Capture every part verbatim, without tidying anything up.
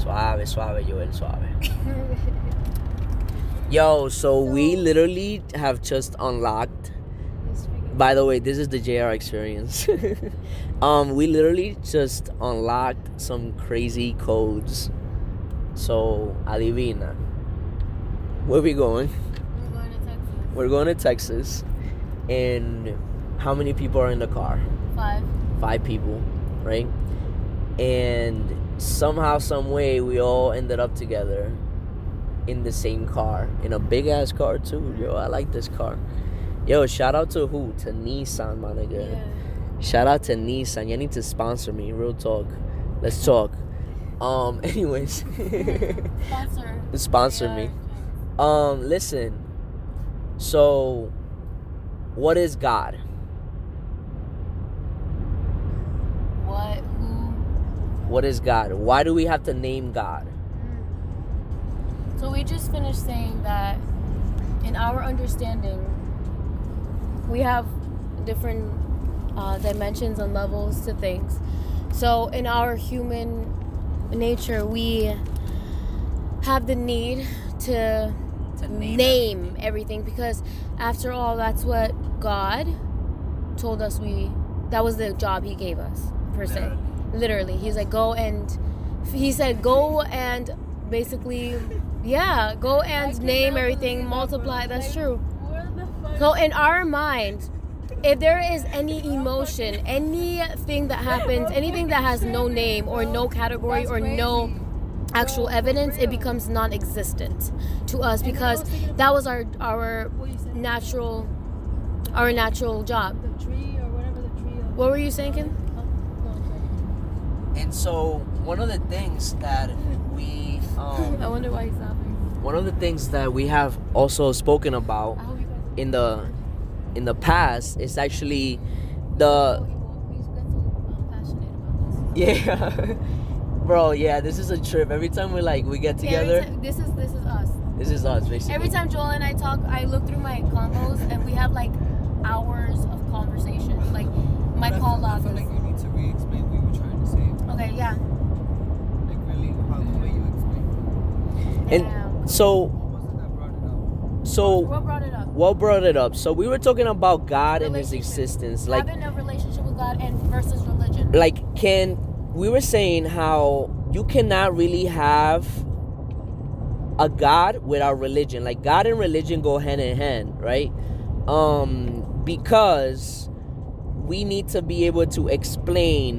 Suave, suave, Joel, suave. Yo, so we literally have just unlocked. By the way, this is the J R experience. um, we literally just unlocked some crazy codes. So, adivina. Where we going? We're going to Texas. We're going to Texas. And how many people are in the car? Five. Five people, right? And somehow, some way, we all ended up together in the same car, in a big ass car too. Yo, I like this car. Yo, shout out to who? To Nissan, my nigga. Yeah. Shout out to Nissan. You need to sponsor me. Real talk. Let's talk. Um. Anyways. Sponsor. Sponsor Yeah. me. Um. Listen. So, what is God? What? Who? What is God? Why do we have to name God? So we just finished saying that in our understanding, we have different uh, dimensions and levels to things. So in our human nature, we have the need to, To name name everything, because after all, that's what God told us we, that was the job he gave us, per se. Literally. He's like, go and, he said, go and basically, yeah, go and name everything, multiply. That's true. So in our mind, if there is any emotion, anything that happens, anything that has no name or no category or no actual evidence, it becomes non-existent to us, because that was our our natural our natural job. The tree or whatever the tree is. What were you saying, Kim? And so, one of the things that we, um, I wonder why he's laughing. one of the things that we have also spoken about I hope you guys in the, in the past is actually the, He's got so passionate about this. yeah, bro, yeah, this is a trip. Every time we like we get together, Every time- this is this is us. this is us basically. Every time Joel and I talk, I look through my combos and we have like hours of conversation. Like my But I call feel- I log feel is. like you need to re-explain what you were trying to say. Okay, yeah. Like really, how the way you explained And Damn. so, it. What was it that brought it up? so What brought it up? what brought it up? So we were talking about God and His Relationship. existence, like. Having a relationship with God and versus religion. like can we were saying how you cannot really have a God without religion. Like God and religion go hand in hand, right? Um because we need to be able to explain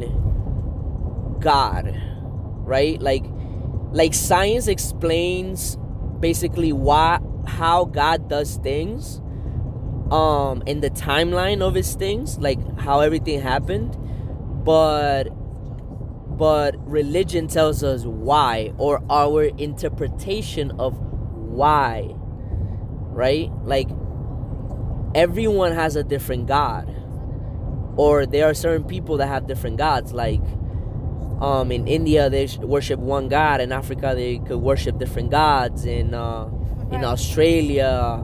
God, right? Like like science explains basically why how God does things, um in the timeline of his things, like how everything happened, but but religion tells us why, or our interpretation of why, right? Like everyone has a different God, or there are certain people that have different gods. Like um in India they worship one God, in Africa they could worship different gods, in uh in Australia,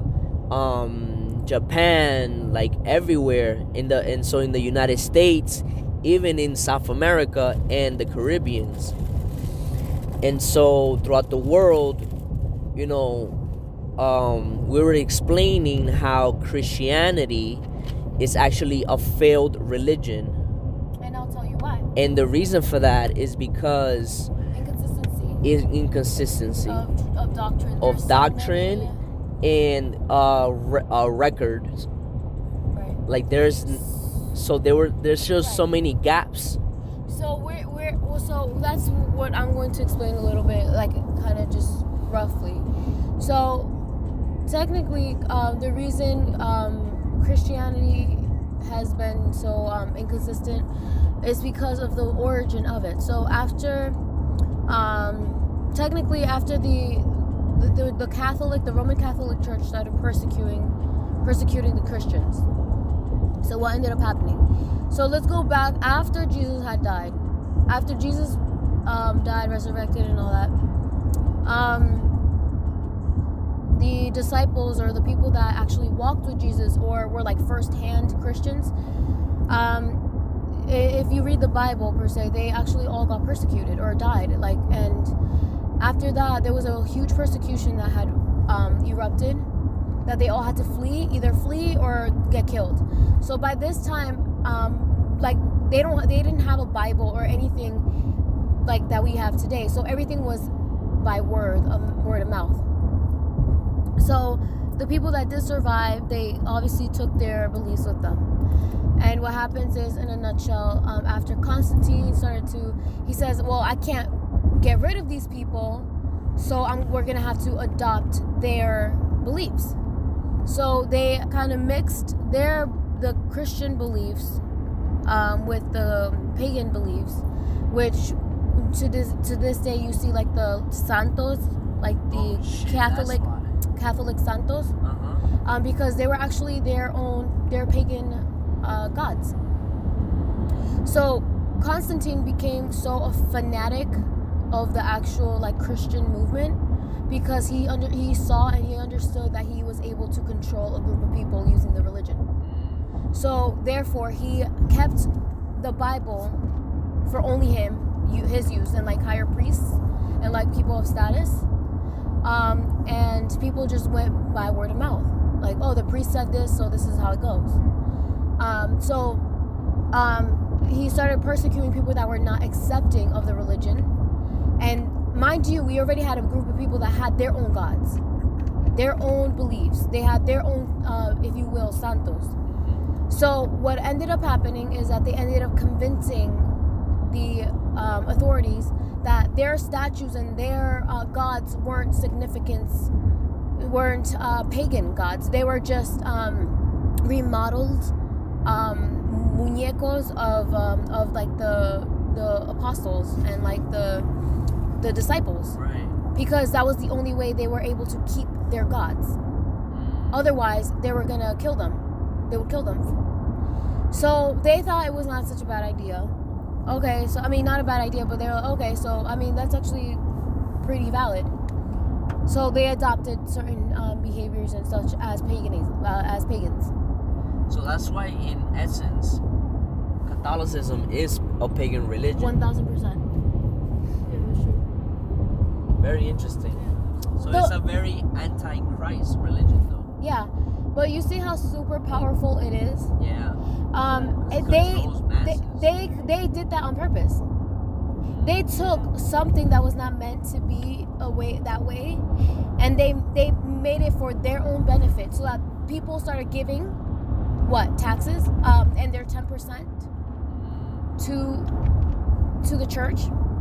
um Japan, like everywhere in the and so in the United States, even in South America and the Caribbeans. And so throughout the world, you know, um, we were explaining how Christianity is actually a failed religion. And I'll tell you why. And the reason for that is because Inconsistency is inconsistency of, of doctrine. of There's so doctrine many- and uh, re- uh records. right. Like there's so there were there's just so many gaps. So we're we're well, so that's what I'm going to explain a little bit, like kind of just roughly. So technically, um, the reason um, Christianity has been so um, inconsistent is because of the origin of it. So after, um, technically after the the, the the Catholic, the Roman Catholic Church started persecuting persecuting the Christians. So what ended up happening? So let's go back after Jesus had died. After Jesus um, died, resurrected, and all that, um, the disciples, or the people that actually walked with Jesus or were like first-hand Christians, um, if you read the Bible per se, they actually all got persecuted or died. Like, and After that, there was a huge persecution that had um, erupted, that they all had to flee, either flee or get killed. So by this time, um, like they don't, they didn't have a Bible or anything like that we have today. So everything was by word, um, word of mouth. So the people that did survive, they obviously took their beliefs with them. And what happens is, in a nutshell, um, after Constantine started to, he says, well, I can't get rid of these people, so I'm, we're going to have to adopt their beliefs. So they kind of mixed their the Christian beliefs um, with the pagan beliefs, which to this to this day you see like the santos, like the Oh, shit, Catholic that's why. Catholic santos, Uh-huh. um, because they were actually their own their pagan uh, gods. So Constantine became so a fanatic of the actual like Christian movement, because he under he saw and he understood that he was able to control a group of people using the religion. So therefore he kept the Bible for only him, his use, and like higher priests and like people of status. Um, and people just went by word of mouth. Like, oh, the priest said this, so this is how it goes. Um, so um, he started persecuting people that were not accepting of the religion. And mind you, we already had a group of people that had their own gods, their own beliefs. They had their own, uh, if you will, santos. So what ended up happening is that they ended up convincing the um, authorities that their statues and their uh, gods weren't significant, weren't uh, pagan gods. They were just um, remodeled um, muñecos of um, of like the the apostles and like the the disciples, Right. because that was the only way they were able to keep their gods. Otherwise, they were gonna kill them. They would kill them. So they thought it was not such a bad idea. Okay, so I mean, not a bad idea, but they were like, okay, so I mean, that's actually pretty valid. So they adopted certain um, behaviors and such as paganism, uh, as pagans. So that's why, in essence, Catholicism is a pagan religion. One thousand percent. Yeah, that's true. Very interesting. So No. it's a very anti-Christ religion, though. Yeah, but you see how super powerful it is. Yeah. Um, It it- they, controls they masses. they they did that on purpose. They took something that was not meant to be a way that way, and they they made it for their own benefit, so that people started giving what taxes um, and their ten percent to to the church.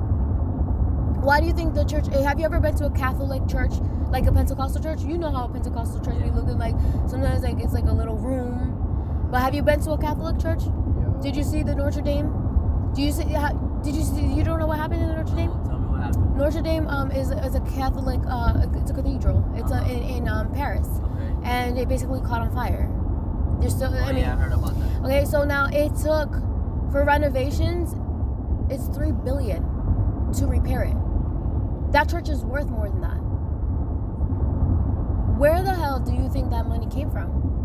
Why do you think the church? Have you ever been to a Catholic church, like a Pentecostal church? You know how a Pentecostal church be looking like. Sometimes like it's like a little room. But have you been to a Catholic church? Yeah. Did you see the Notre Dame? Do you see? ha- Did you see? You don't know what happened in the Notre Dame? Oh, tell me what happened. Notre Dame um, is is a Catholic. Uh, it's a cathedral. It's Uh-huh. a, in in um, Paris, Okay. and it basically caught on fire. There's still. Oh, I mean, yeah, I heard about that. okay. So now it took for renovations. It's three billion to repair it. That church is worth more than that. Where the hell do you think that money came from?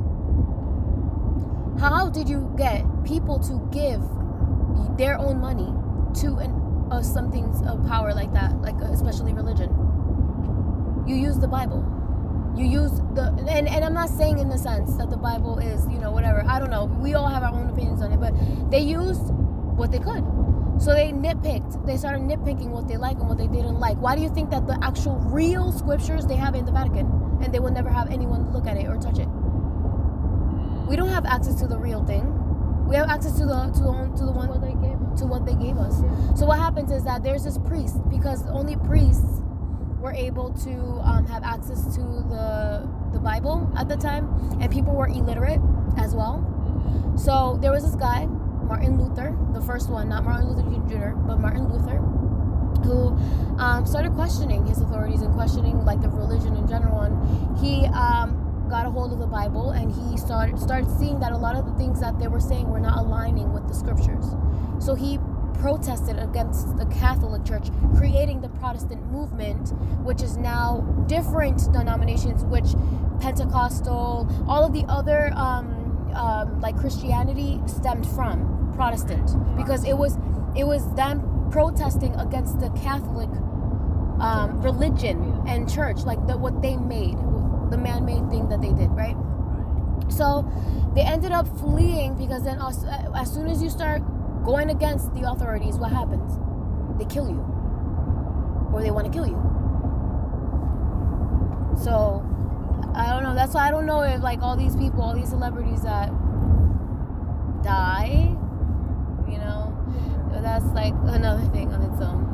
How did you get people to give their own money to an, uh, something of power like that, like uh, especially religion? You use the Bible. You use the, and, and I'm not saying in the sense that the Bible is, you know, whatever. I don't know. We all have our own opinions on it, but they used what they could. So they nitpicked. They started nitpicking what they like and what they didn't like. Why do you think that the actual real scriptures they have in the Vatican, and they will never have anyone look at it or touch it? We don't have access to the real thing. We have access to the to the to the one What they gave us. to what they gave us. Yeah. So what happens is that there's this priest, because only priests were able to um, have access to the the Bible at the time, and people were illiterate as well. So there was this guy, Martin Luther, the first one, not Martin Luther Junior, but Martin Luther, who um, started questioning his authorities and questioning like the religion in general. And he um, got a hold of the Bible, and he started started seeing that a lot of the things that they were saying were not aligning with the scriptures. So he protested against the Catholic Church, creating the Protestant movement, which is now different denominations, which Pentecostal, all of the other um, um, like Christianity stemmed from Protestant, because it was it was them protesting against the Catholic um, religion and church, like the, what they made, the man-made thing that they did, right? So they ended up fleeing because then as, as soon as you start going against the authorities, what happens? They kill you, or they want to kill you. So I don't know. That's why I don't know if like all these people, all these celebrities that die, you know, that's like another thing on its own.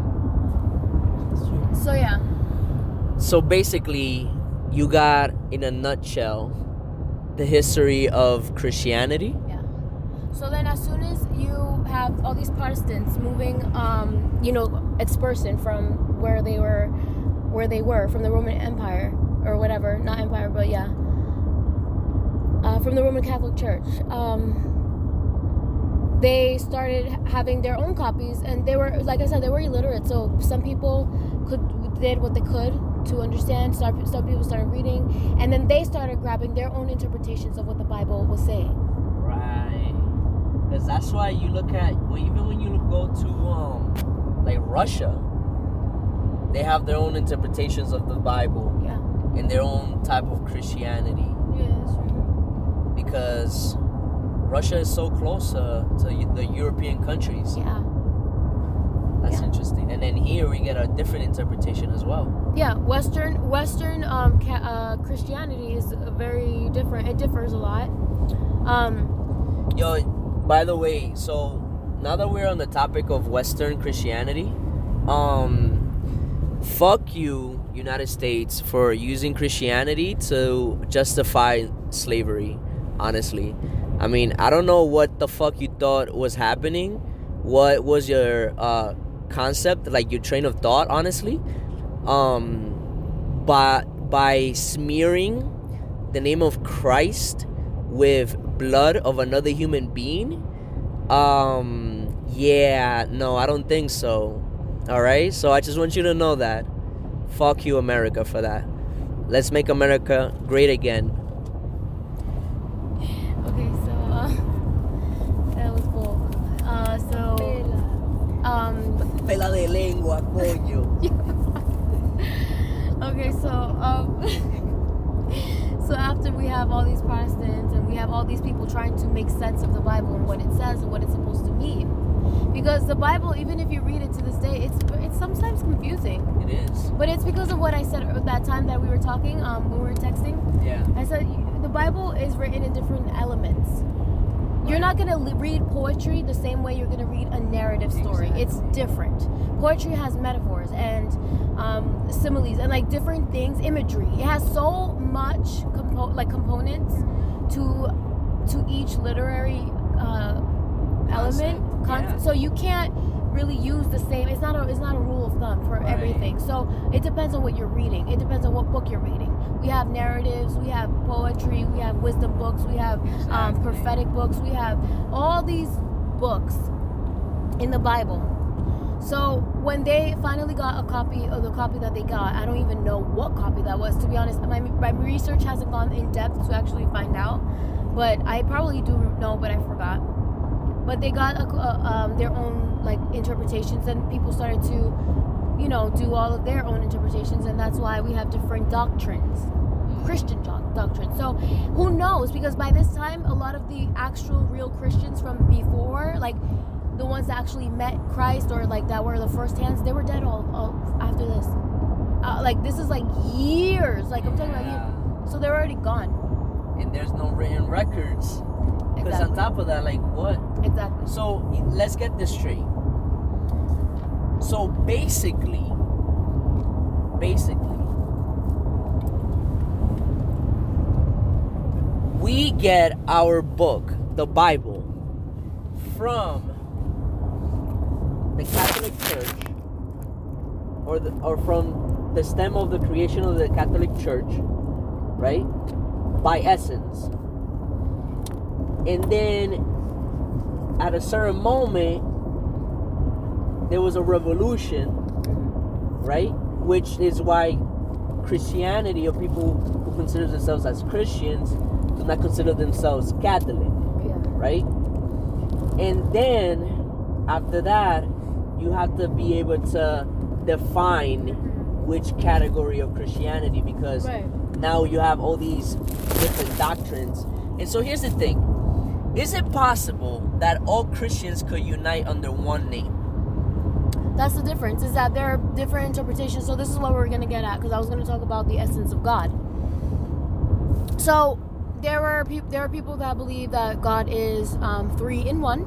So yeah. So basically, you got in a nutshell the history of Christianity. Yeah. So then, as soon as you have all these Protestants moving, um, you know, dispersing from where they were, where they were from the Roman Empire or whatever, not empire, but yeah, uh, from the Roman Catholic Church. Um, they started having their own copies, and they were, like I said, they were illiterate. So some people could did what they could to understand. Some some people started reading, and then they started grabbing their own interpretations of what the Bible was saying. Right. Because that's why you look at, well, even when you go to um, like Russia, they have their own interpretations of the Bible. Yeah. And their own type of Christianity. Yeah, that's true. Because Russia is so close uh, to the European countries. Yeah. That's Yeah. interesting. And then here we get a different interpretation as well. Yeah, Western Western um, ca- uh, Christianity is very different. It differs a lot. Um, Yo, by the way, so now that we're on the topic of Western Christianity, um, fuck you, United States, for using Christianity to justify slavery, honestly. I mean, I don't know what the fuck you thought was happening. What was your uh, concept, like your train of thought, honestly? Um, by, by smearing the name of Christ with blood of another human being? Um, yeah, no, I don't think so. Alright? So I just want you to know that. Fuck you, America, for that. Let's make America great again. okay, so uh, that was cool. Uh, so um, Pela de lengua, coño. okay, so um, so after we have all these Protestants and we have all these people trying to make sense of the Bible and what it says and what it's supposed to mean, because the Bible, even if you read it to this day, it's it's sometimes confusing. It is. But it's because of what I said that time that we were talking, um, when we were texting. Yeah. I said the Bible is written in different elements. You're not gonna li- read poetry the same way you're gonna read a narrative story. Exactly. It's different. Poetry has metaphors and um, similes and like different things, imagery. It has so much compo- like components to to each literary uh, element. Con- yeah. So you can't really use the same. It's not a it's not a rule of thumb for Right. everything. So it depends on what you're reading. It depends on what book you're reading. We have narratives, we have poetry, we have wisdom books, we have um, Exactly. prophetic books, we have all these books in the Bible. So when they finally got a copy of the copy that they got, I don't even know what copy that was, to be honest. My, my research hasn't gone in depth to actually find out, but I probably do know, but I forgot. But they got a, a, um, their own like interpretations, and people started to, you know, do all of their own interpretations, and that's why we have different doctrines, Christian doc- doctrines. So who knows? Because by this time, a lot of the actual real Christians from before, like the ones that actually met Christ or like that were the first hands, they were dead all, all after this. Uh, like this is like years. Like I'm talking about years. So they're already gone. And there's no written records. Because on Exactly. top of that, like what? Exactly. So let's get this straight. So basically, basically, we get our book, the Bible, from the Catholic Church, or the, or from the stem of the creation of the Catholic Church, right? By essence. And then at a certain moment, there was a revolution, right? Which is why Christianity, or people who consider themselves as Christians, do not consider themselves Catholic, Yeah. right? And then after that, you have to be able to define which category of Christianity, because Right. now you have all these different doctrines. And so here's the thing. Is it possible that all Christians could unite under one name? That's the difference, is that there are different interpretations. So this is what we're going to get at, because I was going to talk about the essence of God. So there are peop there are people that believe that God is um, three in one.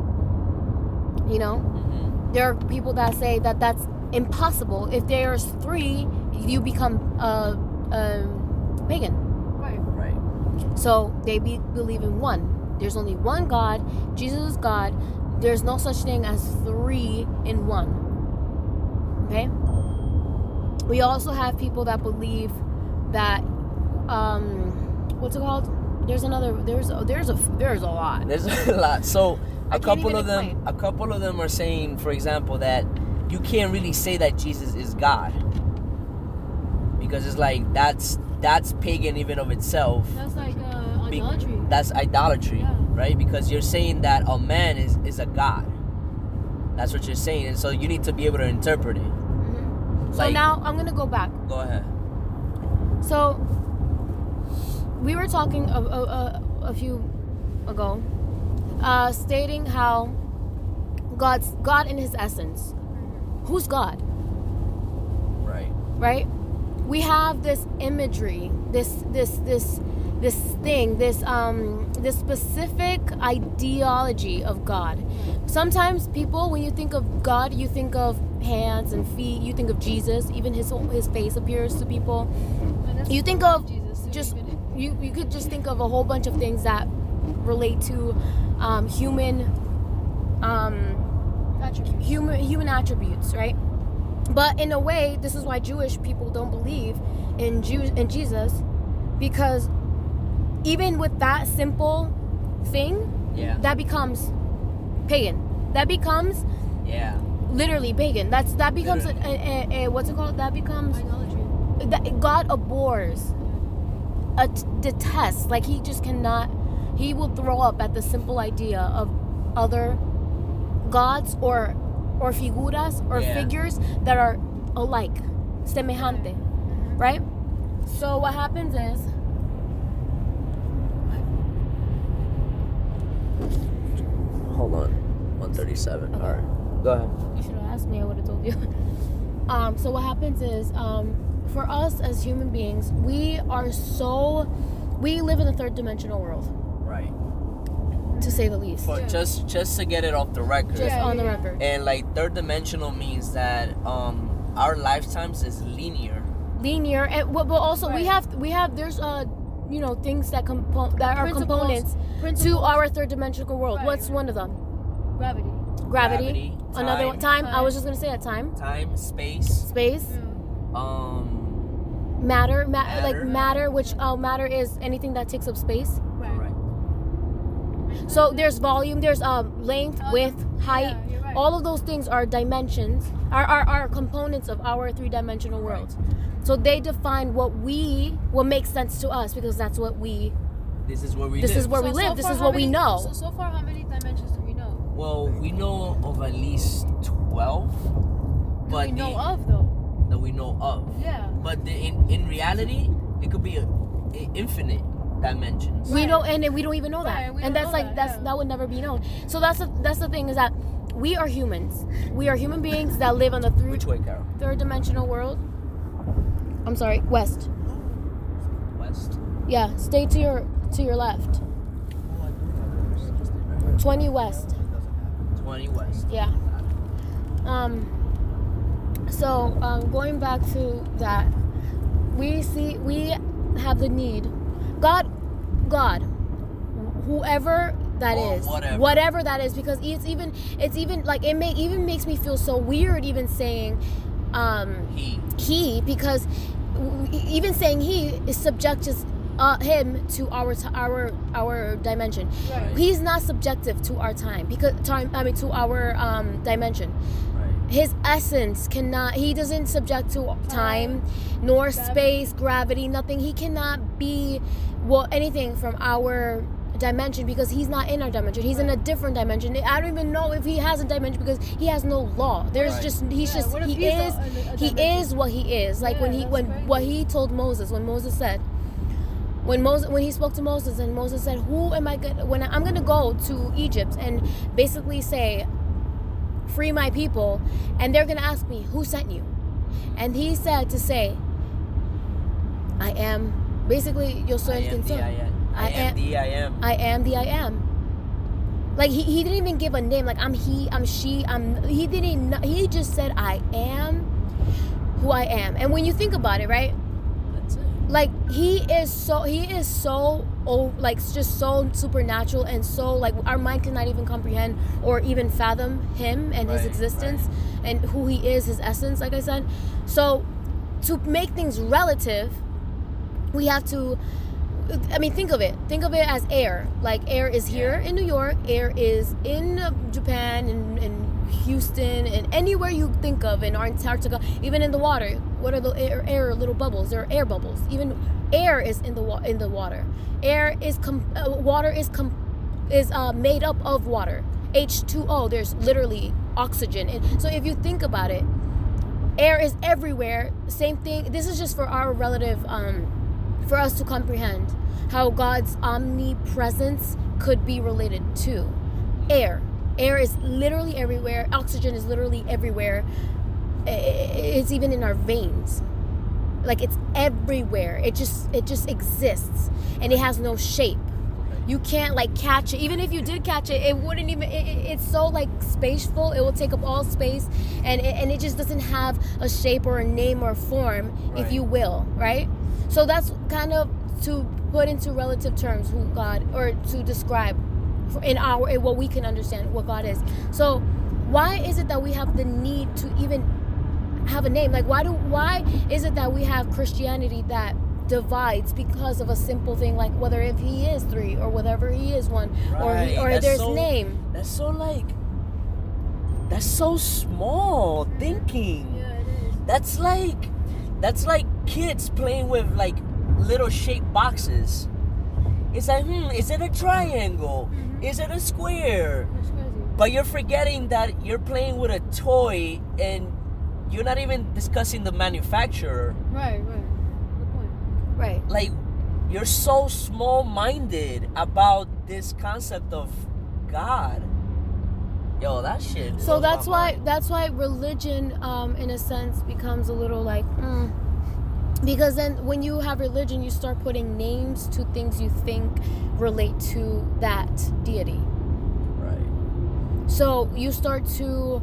You know, Mm-hmm. there are people that say that that's impossible. If there's three, you become a, a pagan. Right. Right. So they be, believe in one. There's only one God. Jesus is God. There's no such thing as three in one. Okay? We also have people that believe that um what's it called? There's another there's a, there's a there's a lot. There's a lot. So I a can't couple even of them explain. a couple of them are saying, for example, that you can't really say that Jesus is God. Because it's like that's that's pagan even of itself. That's like uh, Be- idolatry. That's idolatry, Yeah. right? Because you're saying that a man is, is a god. That's what you're saying, and so you need to be able to interpret it. Mhm. So Like- now I'm gonna go back. Go ahead. So we were talking a, a, a, a few ago, uh, stating how God's God in His essence. Who's God? Right. Right? We have this imagery, this this this this thing, this um this specific ideology of God. Sometimes people, when you think of God, you think of hands and feet. You think of Jesus. Even his his face appears to people. And that's You the think word of Jesus, too, just even in- you you could just think of a whole bunch of things that relate to um, human um, attributes. human human attributes, right? But in a way, this is why Jewish people don't believe in Jew in Jesus, because even with that simple thing, Yeah. that becomes pagan. That becomes Yeah. literally pagan. That's that becomes a, a, a, a what's it called? That becomes Idolatry. that God abhors, a detests. Like he just cannot. He will throw up at the simple idea of other gods or or figuras or Yeah. figures that are alike, semejante, right? So what happens is, Hold on. one thirty-seven. All right. Go ahead. you should have asked me. I would have told you. um, so what happens is, um, for us as human beings, we are so, we live in a third dimensional world, Right. to say the least. But Yeah. just just to get it off the record. Just Yeah, on the yeah. record. And like third dimensional means that um our lifetimes is linear. Linear, and but but also we Right. have we have there's uh you know things that compo- that are Principles- components to principles. our third dimensional world. Right, What's right. one of them? Gravity. Gravity. Gravity, Another time. one, time. I Time. was just gonna say that time, Time, space, space, Yeah. um matter, ma- Matter. like matter, which uh, matter is anything that takes up space. Right. right. So there's volume, there's um length, Uh, width, height. Yeah, you're right. All of those things are dimensions, are, are, are components of our three-dimensional world. So they define what we, what makes sense to us, because that's what we, This is where we this live. is where So- we so live, this far, is how what we many- know. So, so far, how many dimensions do we know? Well, we know of at least twelve, Do but we know the, of, though? that we know of. Yeah. But the, in in reality, it could be a, a infinite dimensions. We Right. know, and we don't even know that, Right, we and don't that's know like that, that's yeah. that would never be known. So that's the that's the thing, is that we are humans. We are human beings that live on the three, Which way, Carol? third dimensional world. I'm sorry, west. West. Yeah, stay to your to your left. twenty west. Twenty west. Yeah. Um. So um, going back to that, we see we have the need. God, God, whoever that Or is, whatever. that is, because it's even it's even like it may even makes me feel so weird even saying um, He. he, because w- even saying he is subjects uh, him to our t- our our dimension. Right. He's not subjective to our time, because time I mean to our um, dimension. Right. His essence cannot, he doesn't subject to time, nor Gravity. space, gravity, nothing. He cannot be, well, anything from our dimension because he's not in our dimension. He's in a different dimension. I don't even know if he has a dimension because he has no law. There's Right. just he's Yeah, just what if he he's a- is a- a he dimension? is what he is. Like when Yeah, he that's when crazy. what he told Moses, when Moses said when Moses when he spoke to Moses and Moses said, "Who am I going when I'm going to go to Egypt and basically say free my people, and they're going to ask me, who sent you?" And he said to say, I am basically yo soy I el am quien the soy. I am. I I am am- the I am. I am the I am. Like he, he didn't even give a name. Like I'm he, I'm she, I'm he didn't kn- he just said I am who I am. And when you think about it, right? That's it. Like he is so he is so oh like just so supernatural and so like our mind cannot even comprehend or even fathom him and his Right, existence and who he is, his essence, like I said. So to make things relative, we have to I mean, think of it. Think of it as air. Like air is here Yeah. in New York. Air is in uh, Japan and, and Houston and anywhere you think of in Antarctica, even in the water. What are the air, air little bubbles? There are air bubbles. Even air is in the wa- in the water. Air is com- uh, water is com- is uh, made up of water. H two O. There's literally oxygen. And so if you think about it, air is everywhere. Same thing. This is just for our relative. Um, for us to comprehend how God's omnipresence could be related to air. Air is literally everywhere. Oxygen is literally everywhere. It's even in our veins. Like it's everywhere. It just it just exists and it has no shape. You can't like catch it. Even if you did catch it, it wouldn't even. It, it- it's so like spaceful. It will take up all space, and it, and it just doesn't have a shape or a name or a form, if Right. you will, right? So that's kind of to put into relative terms who God, or to describe in our in what we can understand what God is. So why is it that we have the need to even have a name? Like why do why is it that we have Christianity that divides because of a simple thing like whether if he is three or whatever he is one or he, Right. or That's there's so- name. That's so like. That's so small thinking. Yeah, it is. That's like. That's like kids playing with like little shaped boxes. It's like, hmm, is it a triangle? Mhm. Is it a square? That's crazy. But you're forgetting that you're playing with a toy and you're not even discussing the manufacturer. Right, right. Good point. Right. Like, you're so small-minded about this concept of God. Yo, that shit. So blows my that's why mind. that's why religion, um, in a sense, becomes a little like, mm. Because then when you have religion, you start putting names to things you think relate to that deity. Right. So you start to,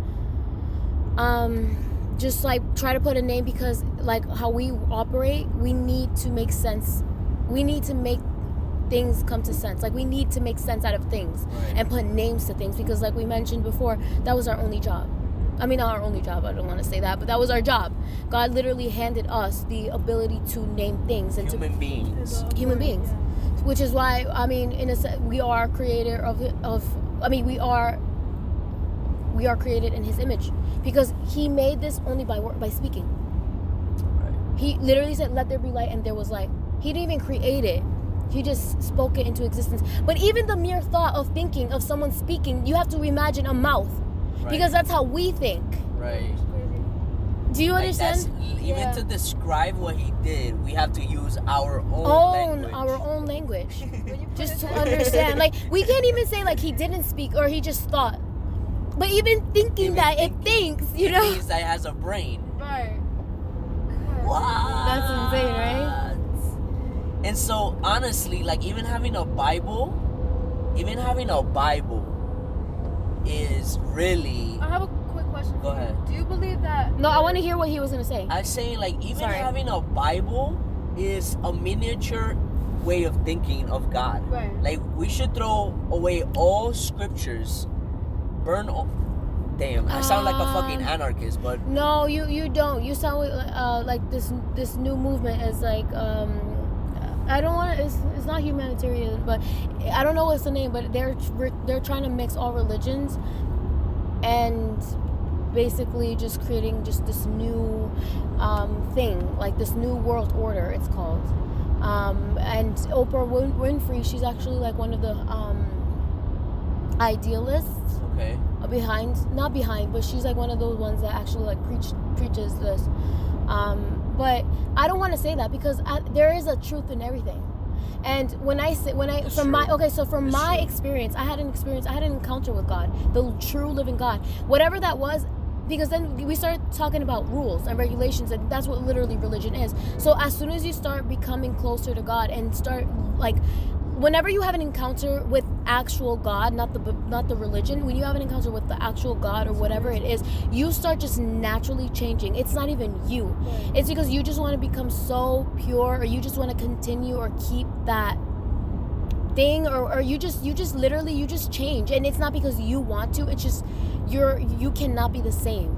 um, just like try to put a name because like how we operate, we need to make sense. We need to make things come to sense. Like we need to make sense out of things Right. and put names to things because like we mentioned before, that was our only job. I mean, not our only job. I don't want to say that, but that was our job. God literally handed us the ability to name things and Human beings. There's a Human word, beings. yeah. to, which is why I mean, in a sense, we are creator of of. I mean, we are we are created in His image because He made this only by word, by speaking. Right. He literally said, "Let there be light," and there was light. He didn't even create it. He just spoke it into existence. But even the mere thought of thinking of someone speaking, you have to imagine a mouth. Right. Because that's how we think. Right. It's crazy. Do you Like, understand? that's- even Yeah. to describe what he did, we have to use our own, Own language. our own language. When you put Just it to that- understand. Like, we can't even say, like, he didn't speak or he just thought. But even thinking Even that thinking, it thinks, you it know? means that it has a brain. Right. What? That's insane, right? And so, honestly, like, even having a Bible, even having a Bible is really. I have a quick question. Go for you. ahead. Do you believe that? No, I want to hear what he was going to say. I'm saying, like, even Sorry. having a Bible is a miniature way of thinking of God. Right. Like, we should throw away all scriptures, burn all. Damn, I sound like a fucking Um, anarchist, but No, you you don't. You sound uh, like this this new movement is like um I don't want to. It's, it's not humanitarian, but I don't know what's the name. But they're they're trying to mix all religions, and basically just creating just this new um, thing, like this new world order. It's called, Um, and Oprah Win- Winfrey, she's actually like one of the um, idealists Okay. behind, not behind, but she's like one of those ones that actually like preach preaches this. Um, but I don't want to say that because I, there is a truth in everything. And when I say, when I, It's from true. my, okay, so from It's my true. experience, I had an experience, I had an encounter with God, the true living God. Whatever that was, because then we started talking about rules and regulations, and that's what literally religion is. So as soon as you start becoming closer to God and start, like, whenever you have an encounter with actual God, not the not the religion, when you have an encounter with the actual God or whatever it is, you start just naturally changing. It's not even you. It's because you just want to become so pure, or you just want to continue or keep that thing, or, or you just you just literally you just change. And it's not because you want to, it's just you're you cannot be the same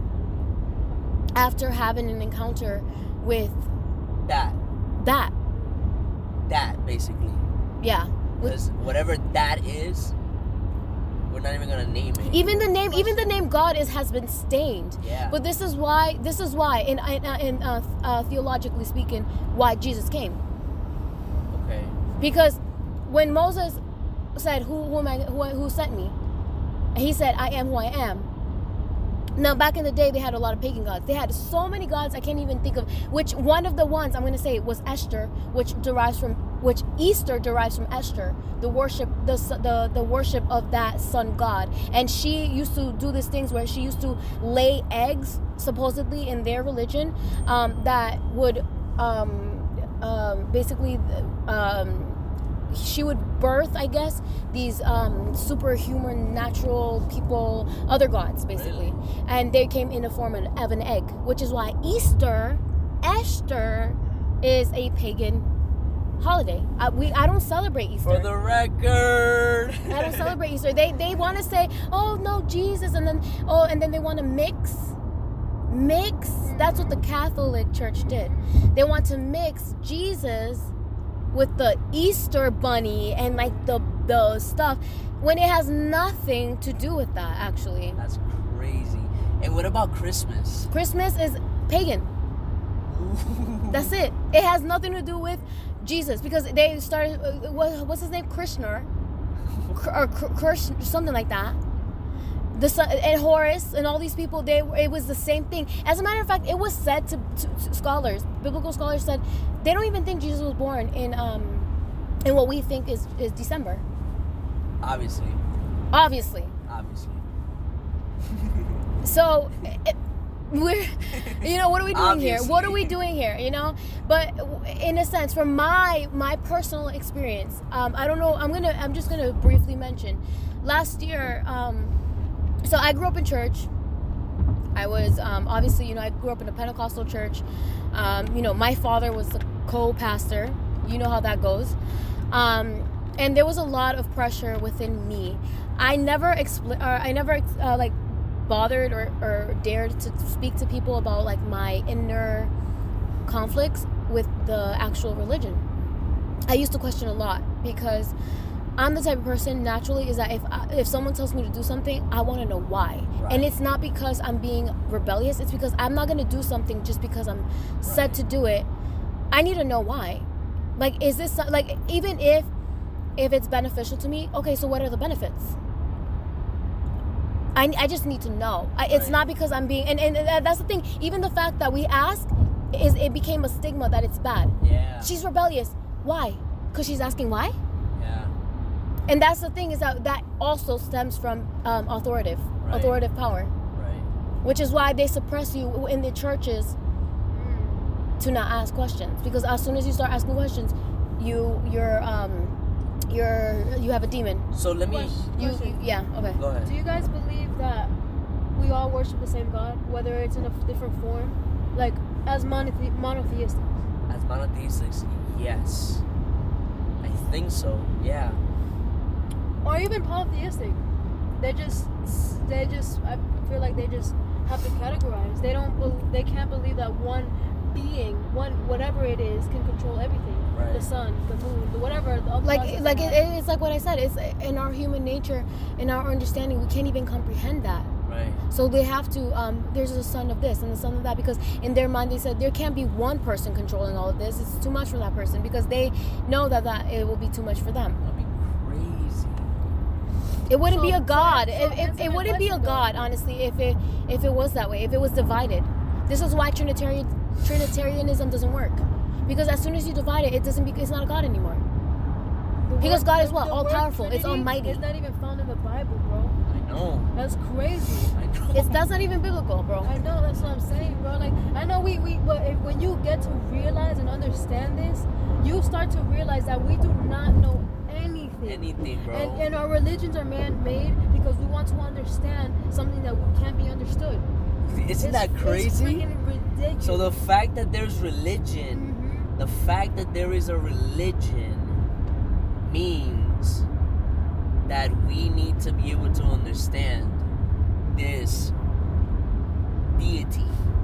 after having an encounter with That. that. That, basically. Yeah. With- Because whatever that is, we're not even going to name it. Even the name, even the name God is has been stained. Yeah. But this is why, this is why, in in, uh, in uh, uh, theologically speaking, why Jesus came. Okay. Because when Moses said, "Who, who am I? Who, who sent me?" And he said, "I am who I am." Now, back in the day, they had a lot of pagan gods. They had so many gods, I can't even think of which one of the ones I'm going to say was Esther, which derives from, which Easter derives from Esther, the worship, the the the worship of that sun god. And she used to do these things where she used to lay eggs, supposedly in their religion, um, that would um, um, basically. Um, she would birth, I guess, these um, superhuman natural people, other gods, basically. Really? And they came in the form of of an egg, which is why Easter, Esther, is a pagan holiday. I, we, I don't celebrate Easter. For the record. I don't celebrate Easter. They they want to say, oh no, Jesus, and then oh, and then they want to mix, mix. That's what the Catholic Church did. They want to mix Jesus with the Easter bunny and like the the stuff, when it has nothing to do with that. Actually, That's crazy. And what about Christmas? Christmas is pagan. That's it. It has nothing to do with Jesus, because they started. Uh, what, what's his name? Krishna, or Krishna, something like that. The son, and Horus and all these people, they it was the same thing. As a matter of fact, it was said to, to, to scholars, biblical scholars said they don't even think Jesus was born in um in what we think is is December. Obviously. Obviously. Obviously. So it, we're, you know, what are we doing here? What are Obviously. we doing here? You know, but in a sense, from my my personal experience, um, I don't know. I'm gonna I'm just gonna briefly mention. Last year, um, so I grew up in church. I was um, obviously, you know, I grew up in a Pentecostal church. Um, you know, my father was the co-pastor. You know how that goes. Um, and there was a lot of pressure within me. I never expl- or I never uh, like bothered or, or dared to speak to people about like my inner conflicts with the actual religion. I used to question a lot because I'm the type of person naturally is that if I, if someone tells me to do something, I want to know why. Right. And it's not because I'm being rebellious. It's because I'm not going to do something just because I'm said to do it. I need to know why. Like, is this like, even if if it's beneficial to me, okay, so what are the benefits? I, I just need to know. I, it's Right. not because I'm being, and, and, and that's the thing. Even the fact that we ask, is it became a stigma that it's bad. Yeah. She's rebellious. Why? Because she's asking why? Yeah. And that's the thing, is that that also stems from um, authoritative, Right. authoritative power, Right. which is why they suppress you in the churches to not ask questions. Because as soon as you start asking questions, you you're um you're you have a demon. So let me. Question. You, you yeah okay. Go ahead. Do you guys believe that we all worship the same God, whether it's in a different form, like as monothe- monotheistic? As monotheistics, yes. I think so. Yeah. Or even polytheistic? They just, they just. I feel like they just have to categorize. They don't. bel They can't believe that one being, one whatever it is, can control everything. Right. The sun, the moon, the whatever. The other Like gods that like they it, have. it's like what I said. It's in our human nature, in our understanding, we can't even comprehend that. Right. So they have to, um, there's a son of this and the son of that, because in their mind they said there can't be one person controlling all of this. It's too much for that person, because they know that, that it will be too much for them. That'd be crazy. It wouldn't So- be a god. so It, it, answer it my wouldn't be a question, though. god, honestly, if it if it was that way, if it was divided. This is why Trinitarian Trinitarianism doesn't work, because as soon as you divide it, it doesn't be, it's not a god anymore. The Because word- God is the- what? the All word powerful. It's Trinity almighty. It's not even found in the Bible, bro. I know. That's crazy. I know. It's that's not even biblical, bro. I know, that's what I'm saying, bro. Like, I know we, we but if, when you get to realize and understand this, you start to realize that we do not know anything. Anything, bro. And, and our religions are man-made because we want to understand something that can't be understood. Isn't It's- that It's crazy? freaking ridiculous. So the fact that there's religion, Mhm. the fact that there is a religion means that we need to be able to understand this deity.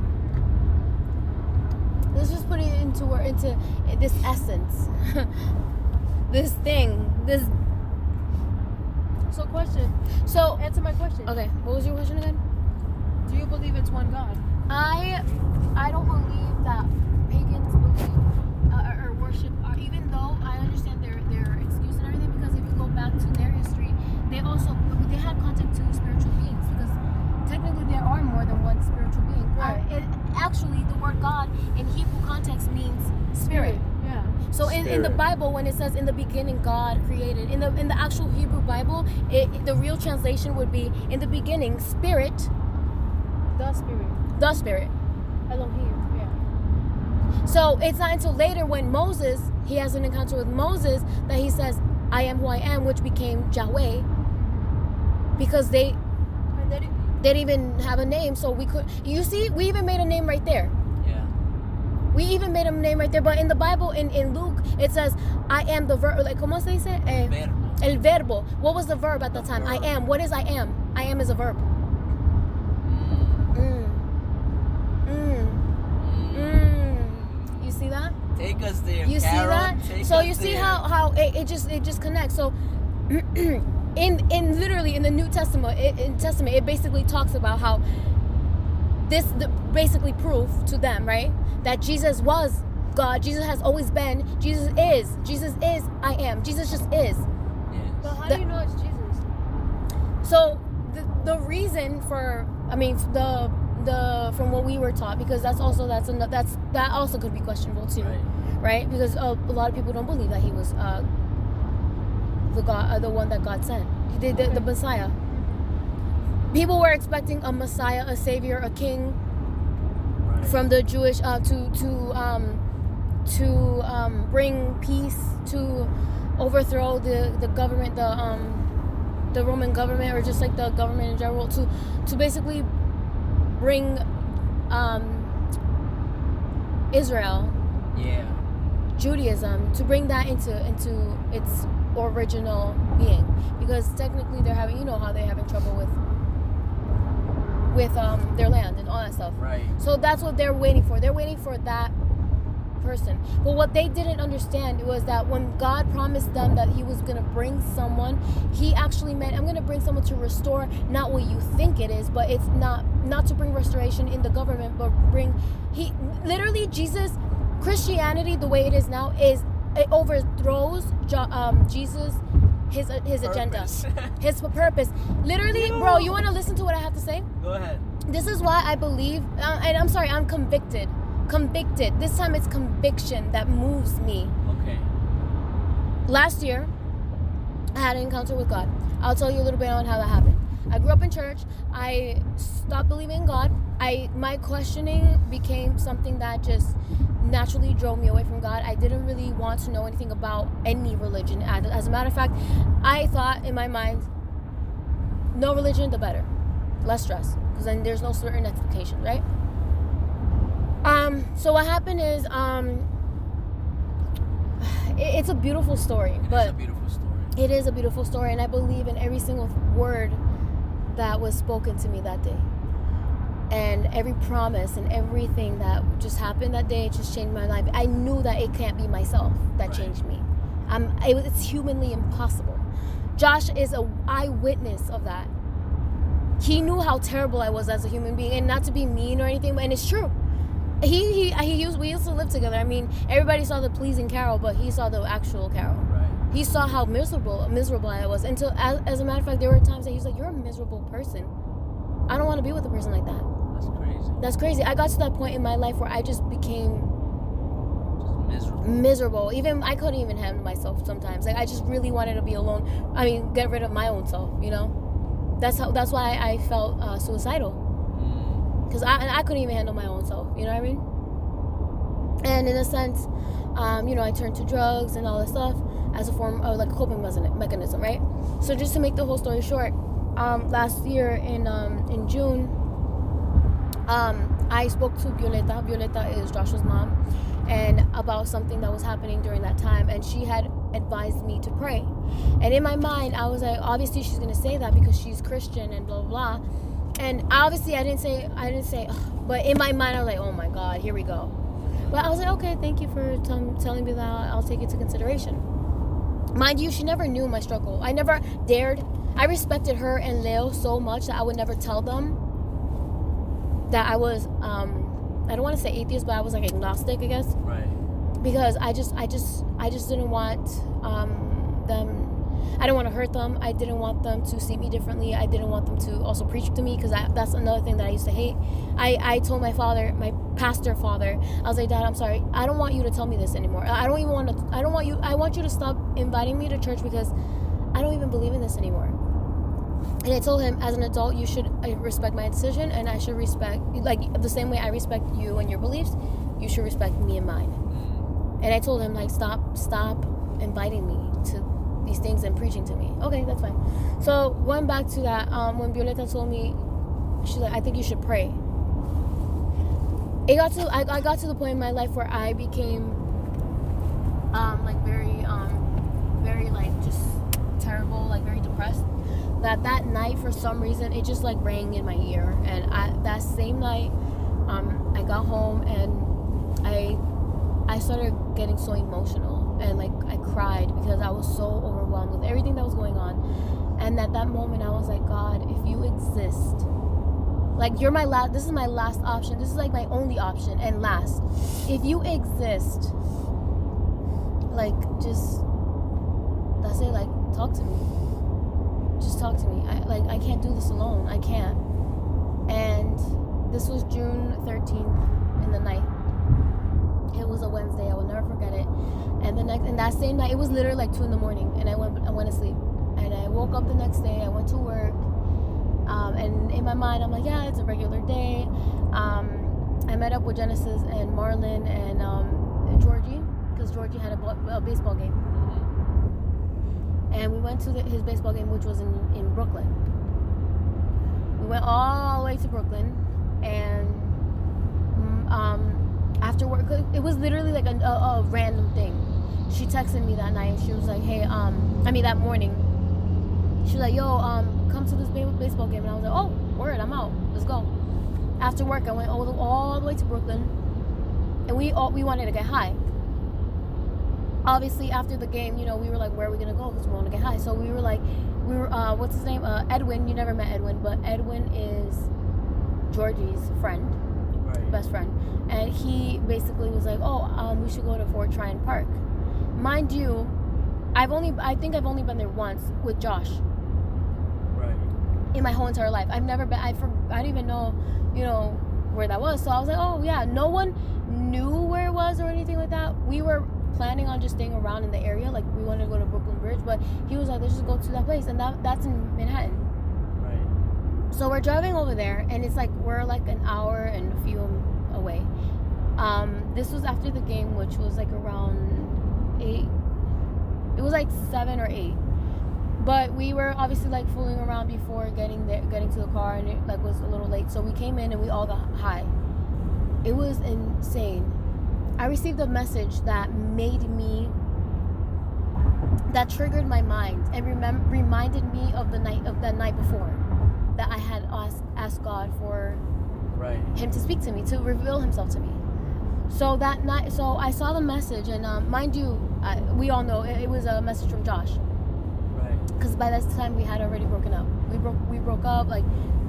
Let's just put it into wor- into this essence, this thing, this. So, question. So Answer my question. okay, what was your question again? Do you believe it's one God? I I don't believe that pagans believe uh, or, or worship, or even though I understand their their excuse and everything, because if you go back to their history, they also they had contact to spiritual beings, because technically there are more than one spiritual being. Right. Uh, it, actually, the word God in Hebrew context means spirit. Yeah. So in, in the Spirit. Bible, when it says in the beginning God created, in the in the actual Hebrew Bible, it, the real translation would be in the beginning spirit, The Spirit. the spirit. Elohim. Yeah. So it's not until later when Moses, he has an encounter with Moses, that he says, I am who I am, which became Yahweh. Because they And then it, they didn't even have a name, so we could, you see, we even made a name right there. Yeah. We even made a name right there. But in the Bible, in, in Luke, it says, I am the verb, like, ¿cómo se dice? Eh, Verbo. el verbo. What was the verb at the The time? I verb. am. What is I am? I am is a verb. Mm. Mm. Mm. You see that? Take us there, You see Carol. that? Take So us you see there. how how it, it just it just connects. So in in literally in the New Testament, it, in Testament, it basically talks about how this the, basically proof to them, right, that Jesus was God. Jesus has always been. Jesus is. Jesus is. I am. Jesus just is. but how The- do you know it's Jesus? So the the reason for, I mean, the the from what we were taught, because that's also that's an, that's that also could be questionable too, Right. right? Because uh, a lot of people don't believe that he was uh, the God, uh, the one that God sent, the, the, the Messiah. People were expecting a Messiah, a Savior, a King Right. from the Jewish uh, to to um, to um, bring peace, to overthrow the, the government, the um, the Roman government, or just like the government in general, to to basically bring um, Israel, Yeah. Judaism, to bring that into into its original being, because technically they're having, you know how they're having trouble with with um, their land and all that stuff. Right. So that's what they're waiting for. They're waiting for that person. But what they didn't understand was that when God promised them that he was going to bring someone, he actually meant, I'm going to bring someone to restore not what you think it is, but it's not not to bring restoration in the government, but bring, he literally, Jesus, Christianity the way it is now is, it overthrows Jo- um, Jesus, his his agenda, Purpose. his purpose. Literally, bro, you want to listen to what I have to say? Go ahead. This is why I believe, uh, and I'm sorry, I'm convicted. Convicted. This time it's conviction that moves me. Okay. Last year, I had an encounter with God. I'll tell you a little bit on how that happened. I grew up in church. I stopped believing in God. I my questioning became something that just naturally drove me away from God. I didn't really want to know anything about any religion. As a matter of fact, I thought in my mind, no religion, the better. Less stress. Because then there's no certain expectations, right? Um, so what happened is, um, it, it's a beautiful story, It but is a beautiful story. it is a beautiful story, and I believe in every single word that was spoken to me that day. And every promise and everything that just happened that day, it just changed my life. I knew that it can't be myself that Right. changed me. I'm, it, was- it's humanly impossible. Josh is a eyewitness of that. he knew how terrible I was as a human being, and not to be mean or anything, and it's true. He he he used we used to live together. I mean, everybody saw the pleasing Carol, but he saw the actual Carol. Right. He saw how miserable miserable I was. Until as, as a matter of fact, there were times that he was like, "You're a miserable person. I don't want to be with a person like that." That's crazy. That's crazy. I got to that point in my life where I just became Just miserable. miserable. Even I couldn't even handle myself sometimes. Like I just really wanted to be alone. I mean, get rid of my own self. You know, that's how. That's why I felt uh, suicidal. Because I, I couldn't even handle my own self, you know what I mean? And in a sense, um, you know, I turned to drugs and all that stuff as a form of like a coping mechanism, right? So just to make the whole story short, um, last year in um, in June, um, I spoke to Violeta. Violeta is Joshua's mom, and about something that was happening during that time, and she had advised me to pray. And in my mind, I was like, obviously she's gonna say that because she's Christian and blah blah blah. And obviously I didn't say, I didn't say, ugh, but in my mind I was like, oh my God, here we go. But I was like, okay, thank you for t- telling me that. I'll take it into consideration. Mind you, she never knew my struggle. I never dared. I respected her and Leo so much that I would never tell them that I was, um, I don't want to say atheist, but I was like agnostic, I guess. Right. Because I just, I just, I just didn't want um, them. I didn't want to hurt them. I didn't want them to see me differently. I didn't want them to also preach to me, because that's another thing that I used to hate. I, I told my father, my pastor father, I was like, Dad, I'm sorry. I don't want you to tell me this anymore. I don't even want to, I don't want you, I want you to stop inviting me to church, because I don't even believe in this anymore. And I told him, as an adult, you should respect my decision, and I should respect, like, the same way I respect you and your beliefs, you should respect me and mine. And I told him, like, stop, stop inviting me to these things and preaching to me. Okay, that's fine. So going back to that, um, when Violeta told me, she's like, I think you should pray. It got to, I, I got to the point in my life where I became, um, like very, um, very like just terrible, like very depressed. That that night, for some reason, it just like rang in my ear. And I, that same night, um, I got home and I, I started getting so emotional. And like I cried because I was so overwhelmed with everything that was going on. And at that moment I was like, God, if you exist, like you're my last, this is my last option. This is like my only option and last. If you exist, like just, that's it, like talk to me. Just talk to me. I like I can't do this alone. I can't. And this was June thirteenth in the night. It was a Wednesday. I will never forget it. And the next, and that same night, it was literally like two in the morning, and I went, I went to sleep. And I woke up the next day. I went to work, um, and in my mind, I'm like, yeah, it's a regular day. Um, I met up with Genesis and Marlon and um, Georgie, because Georgie had a, a baseball game, and we went to the, his baseball game, which was in in Brooklyn. We went all the way to Brooklyn, and um. after work, it was literally like a, a, a random thing. She texted me that night and she was like, hey, um, I mean that morning, she was like, yo, um, come to this baseball game. And I was like, oh, word, I'm out, let's go. After work, I went all the, all the way to Brooklyn, and we all, we wanted to get high. Obviously, after the game, you know, we were like, where are we gonna go? Because we want to get high. So we were like, we were, uh, what's his name? Uh, Edwin. You never met Edwin, but Edwin is Georgie's friend. Right. Best friend. And he basically was like, oh, um, we should go to Fort Tryon Park. Mind you, I've only, I think I've only been there once with Josh. Right. In my whole entire life. I've never been, I, for, I didn't even know, you know, where that was. So I was like, oh yeah, no one knew where it was or anything like that. We were planning on just staying around in the area. Like, we wanted to go to Brooklyn Bridge, but he was like, let's just go to that place. And that that's in Manhattan. Right. So we're driving over there, and it's like, we're like an hour and a few away. Um, this was after the game, which was like around eight. It was like seven or eight. But we were obviously like fooling around before getting there, getting to the car, and it like was a little late. So we came in and we all got high. It was insane. I received a message that made me, that triggered my mind and remem- reminded me of the night of the night before, that I had asked, asked God for right. him to speak to me, to reveal himself to me. So that night, so I saw the message, and um, mind you, I, we all know it, it was a message from Josh. Right. Because by this time we had already broken up. We broke, we broke up. Like,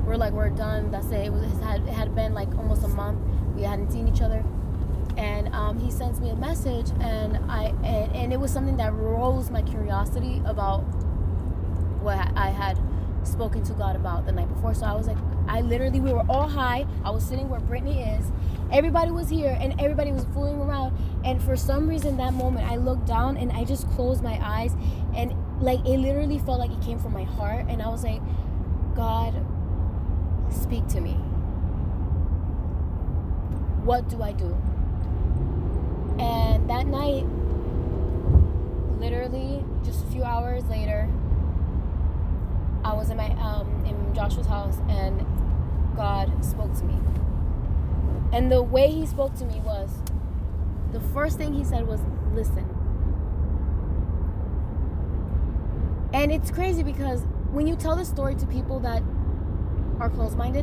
we're like, we're done. That's it. It, was, it, had, it had been like almost a month. We hadn't seen each other. And um, he sends me a message, and I and, and it was something that rose my curiosity about what I had spoken to God about the night before. So I was like, I literally, we were all high. I was sitting where Brittany is. Everybody was here, and everybody was fooling around. And for some reason, that moment, I looked down, and I just closed my eyes, and like it literally felt like it came from my heart. And I was like, God, speak to me. What do I do? And that night, literally just a few hours later, I was in my um, in Joshua's house, and God spoke to me. And the way he spoke to me was, the first thing he said was, listen. And it's crazy because when you tell this story to people that are closed-minded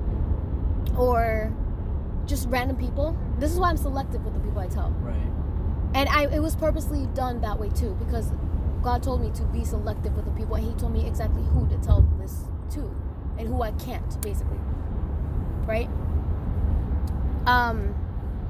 or just random people, this is why I'm selective with the people I tell. Right. And I, it was purposely done that way too, because God told me to be selective with the people, and he told me exactly who to tell this to and who I can't, basically. Right? Um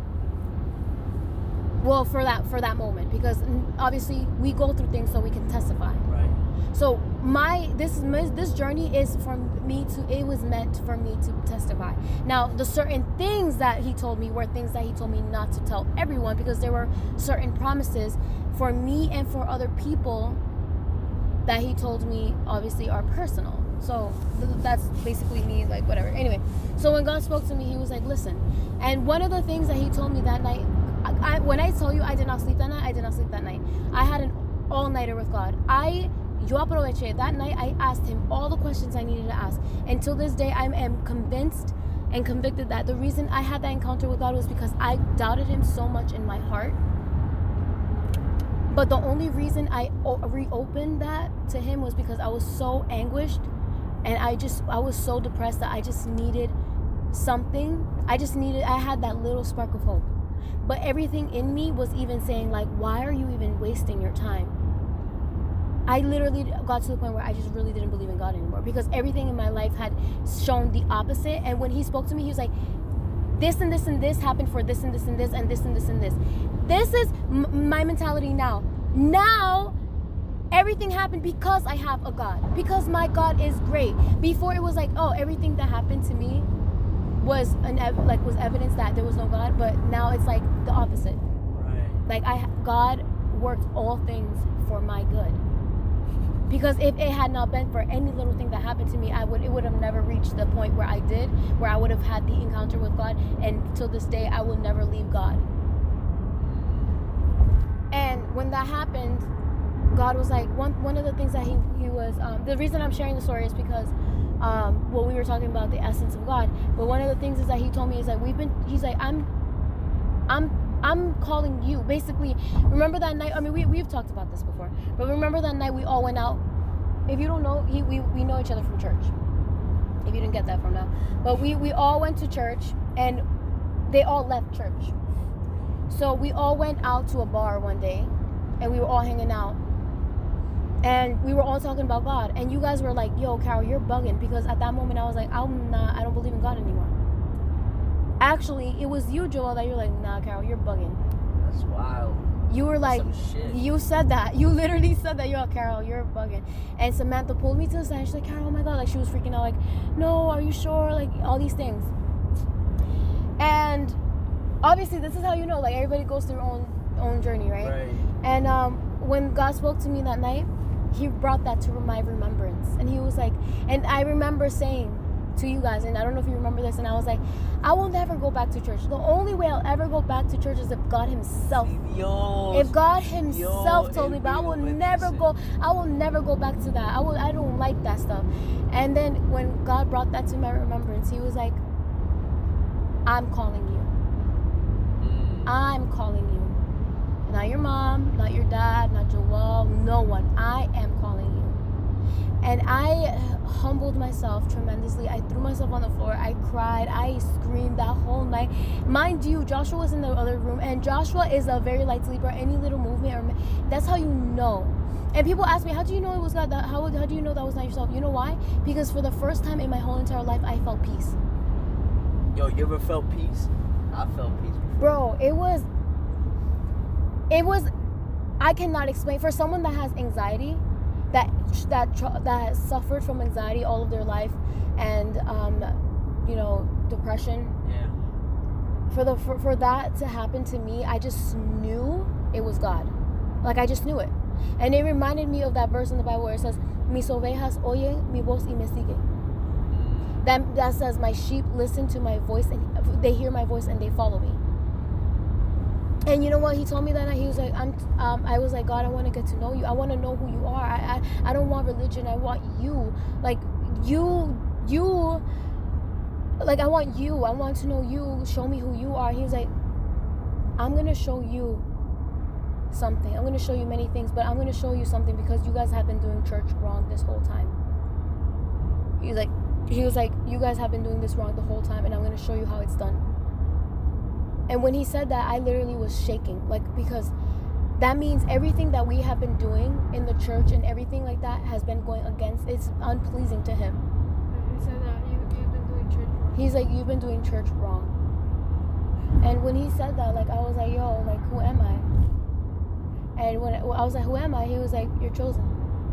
well, for that for that moment, because obviously we go through things so we can testify. Right. So my this this journey is for me to it was meant for me to testify. Now, the certain things that he told me were things that he told me not to tell everyone, because there were certain promises for me and for other people that he told me obviously are personal. So th- that's basically me, like, whatever. Anyway, so when God spoke to me, he was like, listen. And one of the things that he told me that night, I, I, when I tell you I did not sleep that night, I did not sleep that night. I had an all-nighter with God. I, yo aproveché. That night, I asked him all the questions I needed to ask. And till this day, I am convinced and convicted that the reason I had that encounter with God was because I doubted him so much in my heart. But the only reason I o- reopened that to him was because I was so anguished, and I just, I was so depressed that I just needed something. I just needed, I had that little spark of hope. But everything in me was even saying, like, why are you even wasting your time? I literally got to the point where I just really didn't believe in God anymore, because everything in my life had shown the opposite. And when he spoke to me, he was like, this and this and this happened for this and this and this and this and this and this. This is m- my mentality now. Now, everything happened because I have a God. Because my God is great. Before it was like, oh, everything that happened to me was an ev- like was evidence that there was no God. But now it's like the opposite. Right. Like I, God worked all things for my good. Because if it had not been for any little thing that happened to me, I would it would have never reached the point where I did, where I would have had the encounter with God, and till this day I will never leave God. And when that happened, God was like, one one of the things that he, he was, um, the reason I'm sharing the story is because, um, well, we were talking about the essence of God, but one of the things is that he told me is that we've been, he's like, I'm, I'm, I'm calling you. Basically, remember that night, I mean, we, we've talked about this before, but remember that night we all went out. If you don't know, he, we, we know each other from church. If you didn't get that from now. But we, we all went to church, and they all left church. So we all went out to a bar one day, and we were all hanging out. And we were all talking about God. And you guys were like, yo, Carol, you're bugging. Because at that moment, I was like, I'm not, I don't believe in God anymore. Actually, it was you, Joel, that you're like, nah, Carol, you're bugging. That's wild. You were like, Some shit. you said that. You literally said that. Yo, Carol, you're bugging. And Samantha pulled me to the side. She's like, Carol, oh my God. Like, she was freaking out. Like, no, are you sure? Like, all these things. And obviously, this is how you know. Like, everybody goes through their own, own journey, right? Right. And um, when God spoke to me that night, he brought that to my remembrance. And he was like, and I remember saying to you guys, and I don't know if you remember this, and I was like, I will never go back to church. The only way I'll ever go back to church is if God himself, Dios, if God himself Dios, told me, but I will never go, I will never go back to that. I will, I don't like that stuff. And then when God brought that to my remembrance, he was like, I'm calling you. Mm. I'm calling you. Not your mom, not your dad, not Joel, no one. I am calling you. And I humbled myself tremendously. I threw myself on the floor. I cried. I screamed that whole night. Mind you, Joshua was in the other room, and Joshua is a very light sleeper. Any little movement, or that's how you know. And people ask me, how do you know it was God? That, how, how do you know that was not yourself? You know why? Because for the first time in my whole entire life, I felt peace. Yo, you ever felt peace? I felt peace before. Bro, it was, it was, I cannot explain. For someone that has anxiety, that that that has suffered from anxiety all of their life, and um, you know, depression. Yeah. For the for, for that to happen to me, I just knew it was God. Like I just knew it, and it reminded me of that verse in the Bible where it says, "Mis ovejas oyen mi voz y me siguen." That that says, "My sheep listen to my voice, and they hear my voice, and they follow me." And you know what he told me that night? He was like, I'm, um, I was like, God, I want to get to know you. I want to know who you are. I, I, I don't want religion. I want you. Like, you, you, like, I want you. I want to know you. Show me who you are. He was like, I'm going to show you something. I'm going to show you many things, but I'm going to show you something because you guys have been doing church wrong this whole time. He's like, he was like, you guys have been doing this wrong the whole time, and I'm going to show you how it's done. And when he said that, I literally was shaking, like, because that means everything that we have been doing in the church and everything like that has been going against, it's unpleasing to him. He said that you, you've been doing church wrong. He's like, you've been doing church wrong. And when he said that, like, I was like, yo, like, who am I? And when I was like, who am I? He was like, you're chosen.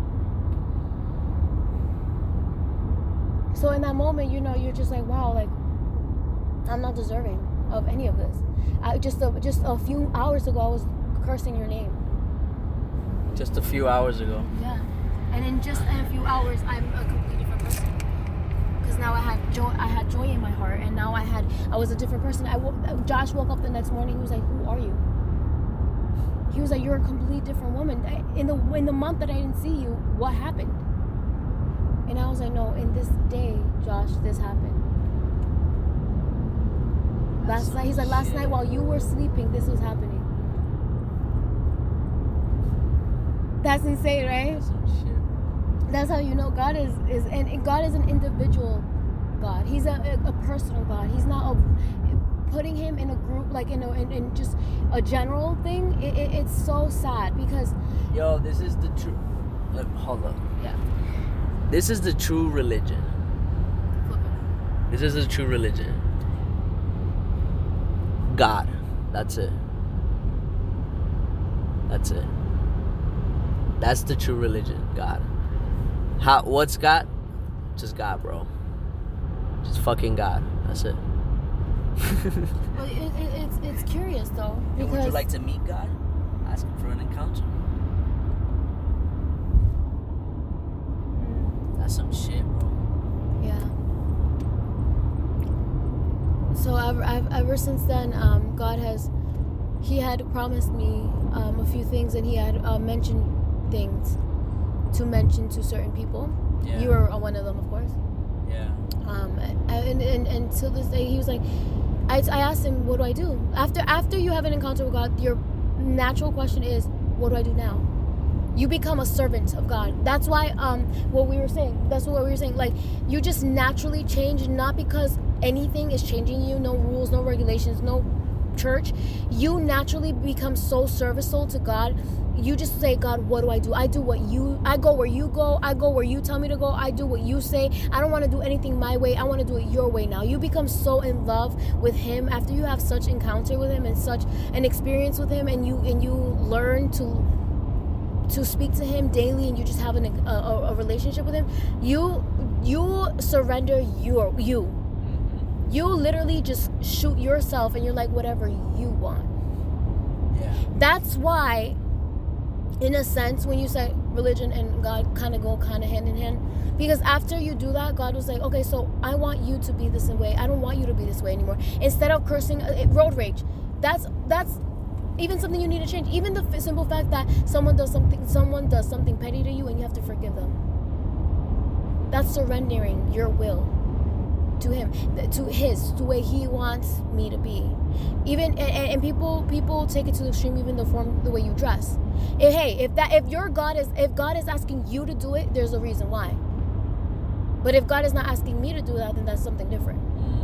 So in that moment, you know, you're just like, wow, like, I'm not deserving of any of this. I just a, just a few hours ago I was cursing your name. Just a few hours ago. Yeah. And in just a few hours I'm a completely different person. Because now I had joy I had joy in my heart, and now I had I was a different person. I woke, Josh woke up the next morning, he was like, who are you? He was like, you're a complete different woman. In the in the month that I didn't see you, what happened? And I was like, no, in this day, Josh, this happened. Last night, he's like, last night while you were sleeping, this was happening. That's insane, right? That's some shit. That's how you know God is, is and God is an individual God. He's a, a, a personal God. He's not a, putting him in a group, like in, a, in, in just a general thing. It, it, it's so sad because... Yo, this is the true... Look, hold up. Yeah. This is the true religion. Flip it. This is the true religion. God. That's it. That's it. That's the true religion. God. How? What's God? Just God, bro. Just fucking God. That's it. Well, it, it, it's it's curious though because Would you like to meet God? Ask him for an encounter. That's some shit, bro. yeah. So I've, I've, ever since then, um, God has, he had promised me um, a few things, and he had uh, mentioned things to mention to certain people. Yeah. You were one of them, of course. Yeah. Um, and, and, and to this day, he was like, I, I asked him, what do I do? After, after you have an encounter with God, your natural question is, what do I do now? You become a servant of God. That's why um, what we were saying, that's what we were saying. Like, you just naturally change, not because anything is changing you, no rules, no regulations, no church. You naturally become so serviceable to God. You just say, God, what do I do? I do what you, I go where you go. I go where you tell me to go. I do what you say. I don't want to do anything my way. I want to do it your way now. You become so in love with him after you have such encounter with him and such an experience with him, and you and you learn to to speak to him daily, and you just have an, a, a relationship with him. You you surrender your you. You literally just shoot yourself, and you're like, whatever you want. Yeah. That's why, in a sense, when you say religion and God kind of go kind of hand in hand, because after you do that, God was like, okay, so I want you to be this way. I don't want you to be this way anymore. Instead of cursing, uh, road rage. That's that's even something you need to change. Even the f- simple fact that someone does something, someone does something petty to you, and you have to forgive them. That's surrendering your will to him, to his, to the way he wants me to be. Even and, and people people take it to the extreme, even the form, the way you dress. If, hey, if that if your God is if God is asking you to do it, there's a reason why. But if God is not asking me to do that, then that's something different.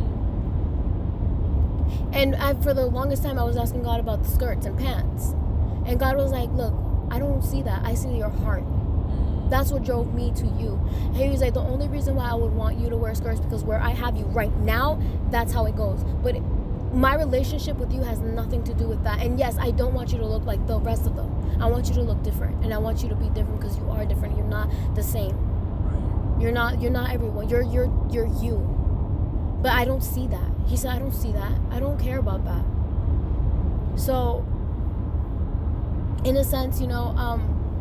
And I, for the longest time, I was asking God about the skirts and pants, and God was like, "Look, I don't see that. I see your heart. That's what drove me to you." And he was like, "The only reason why I would want you to wear skirts because where I have you right now, that's how it goes. But my relationship with you has nothing to do with that. And yes, I don't want you to look like the rest of them. I want you to look different, and I want you to be different because you are different. You're not the same. You're not. You're not everyone. You're you're you're you. But I don't see that." He said, "I don't see that. I don't care about that." So, in a sense, you know, um,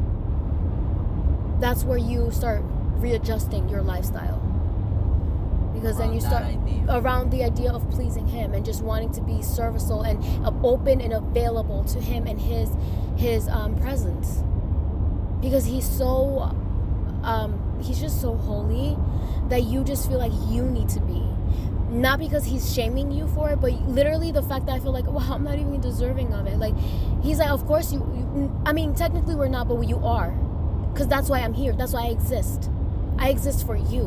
that's where you start readjusting your lifestyle. Because Around then you that start idea. around the idea of pleasing him and just wanting to be serviceable and uh, open and available to him and his his um, presence. Because he's so, um, he's just so holy that you just feel like you need to be. Not because he's shaming you for it, but literally the fact that I feel like, well, I'm not even deserving of it. Like, he's like, of course you, you I mean, technically we're not, but you are. Because that's why I'm here. That's why I exist. I exist for you.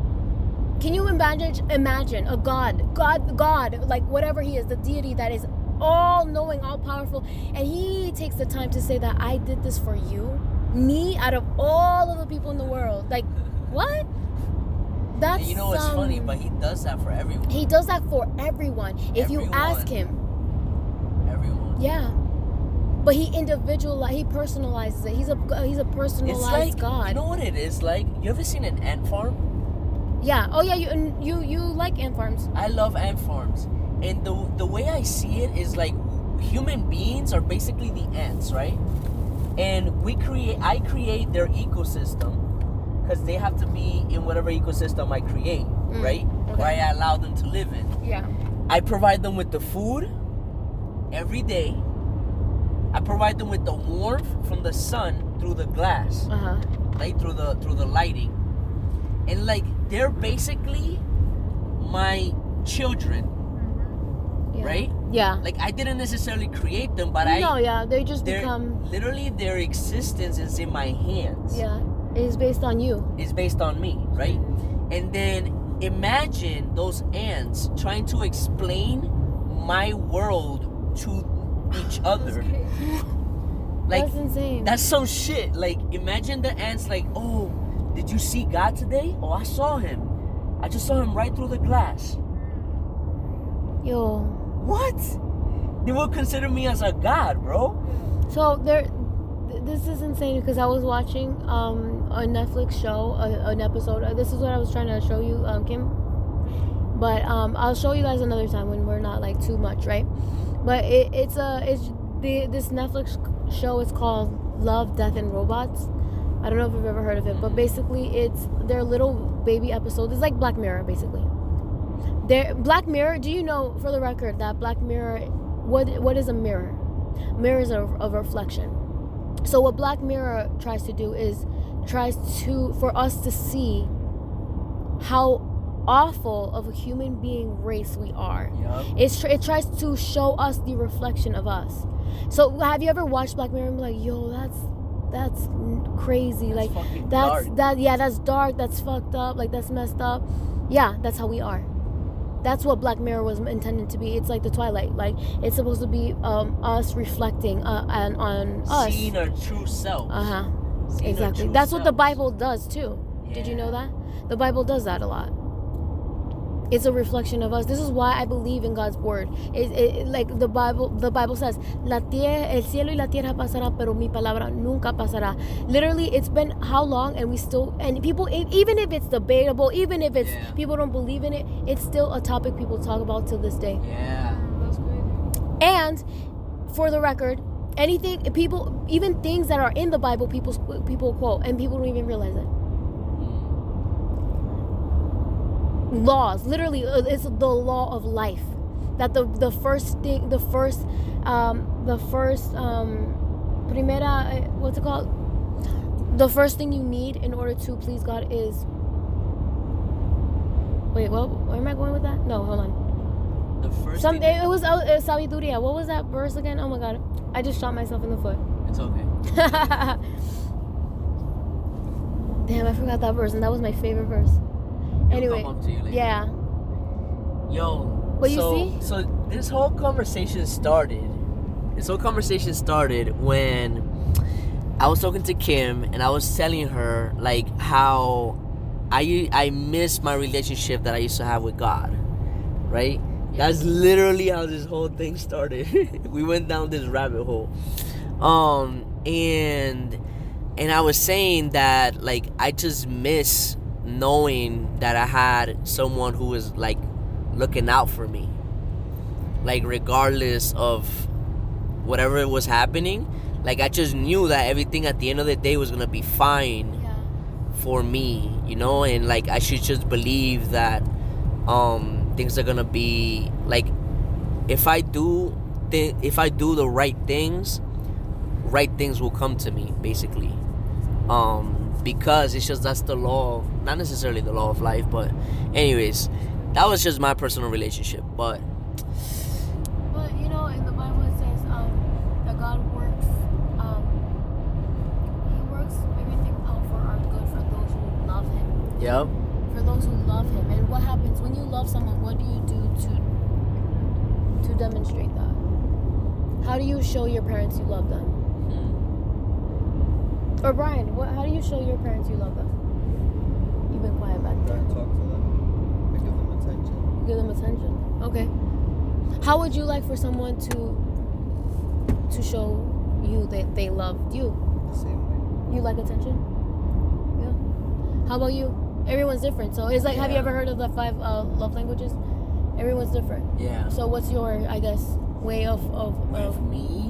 Can you imagine, imagine a God, God, God, like whatever he is, the deity that is all-knowing, all-powerful, and he takes the time to say that I did this for you? Me, out of all of the people in the world. Like, what? That's, And you know what's um, funny? But he does that for everyone. He does that for everyone. If you Everyone. ask him. Everyone. Yeah. But he individual, he personalizes it. He's a he's a personalized It's like, God. you know what it is like? You ever seen an ant farm? Yeah. Oh yeah. You and you you like ant farms. I love ant farms. And the the way I see it is like human beings are basically the ants, right? And we create, I create their ecosystem because they have to be in whatever ecosystem I create, Mm, right? okay. Where I allow them to live in. Yeah. I provide them with the food every day. I provide them with the warmth from the sun through the glass, Uh huh. right? Through the through the lighting, and like they're basically my children, Yeah. right? Yeah. Like I didn't necessarily create them, but I no. Yeah. They just they're- become. literally their existence is in my hands. Yeah. It's based on you. It's based on me, right? And then imagine those ants trying to explain my world to each other. Like That's insane. that's some shit. Like imagine the ants like, oh, did you see God today? Oh, I saw him. I just saw him right through the glass. Yo. What? They will consider me as a god, bro. So there, th- this is insane because I was watching um, a Netflix show, a, an episode. Uh, This is what I was trying to show you, um, Kim. But um, I'll show you guys another time when we're not like too much, right? But it, it's a it's the this Netflix show. It's called Love, Death, and Robots. I don't know if you've ever heard of it, but basically it's their little baby episodes. It's like Black Mirror, basically. There, Black Mirror. Do you know, for the record, that Black Mirror? What what is a mirror? Mirror is a, a reflection. So what Black Mirror tries to do is tries to for us to see how awful of a human being race we are. Yup. It's tr- it tries to show us the reflection of us. So have you ever watched Black Mirror and be like, yo, that's that's crazy. That's like fucking that's dark. that yeah, that's dark, that's fucked up, like that's messed up. Yeah, that's how we are. That's what Black Mirror was intended to be. It's like the Twilight. Like it's supposed to be um, us reflecting uh, on, on us. Seeing our true self. Uh huh. Seeing our Exactly. true That's what the selves. Bible does too. Did you know Yeah. that? The Bible does that a lot. It's a reflection of us. This is why I believe in God's word. It, it, like the Bible, the Bible says, "La tierra, el cielo y la tierra pasará, pero mi palabra nunca pasará." Literally, it's been how long, and we still, and people, e- even if it's debatable, even if it's Yeah. people don't believe in it, it's still a topic people talk about till this day. Yeah. That's crazy. And for the record, anything people, even things that are in the Bible, people people quote, and people don't even realize it. Laws, literally, uh, it's the law of life. That the the first thing, the first, um, the first, um, primera, uh, what's it called? The first thing you need in order to please God is. Wait, well, where am I going with that? No, hold on. The first Some thing. it was uh, uh, sabiduría. What was that verse again? Oh my god, I just shot myself in the foot. It's okay. Damn, I forgot that verse, and that was my favorite verse. It'll Anyway, come up to you later. yeah. Yo. What you so, see? So this whole conversation started. This whole conversation started when I was talking to Kim and I was telling her like how I I miss my relationship that I used to have with God, right? That's literally how this whole thing started. We went down this rabbit hole, um, and and I was saying that like I just miss knowing that I had someone who was like looking out for me, like regardless of whatever was happening. Like I just knew that everything at the end of the day was gonna be fine Yeah. for me, you know, and like I should just believe that um things are gonna be like if I do th- if I do the right things, right things will come to me basically. Um because it's just that's the law, not necessarily the law of life, but anyways, that was just my personal relationship. But But you know, in the Bible it says um, that God works, um, He works everything out for our good for those who love Him. yep. For those who love Him. And what happens when you love someone? What do you do to to demonstrate that? How do you show your parents you love them? Or Brian, what? How do you show your parents you love them? You've been quiet back I there. talk to them. I give them attention. Give them attention. Okay. How would you like for someone to to show you that they loved you? The same way. You like attention? Yeah. How about you? Everyone's different. So it's like, have you Yeah. ever heard of the five uh, love languages? Everyone's different. Yeah. So what's your, I guess, way of of, With of me,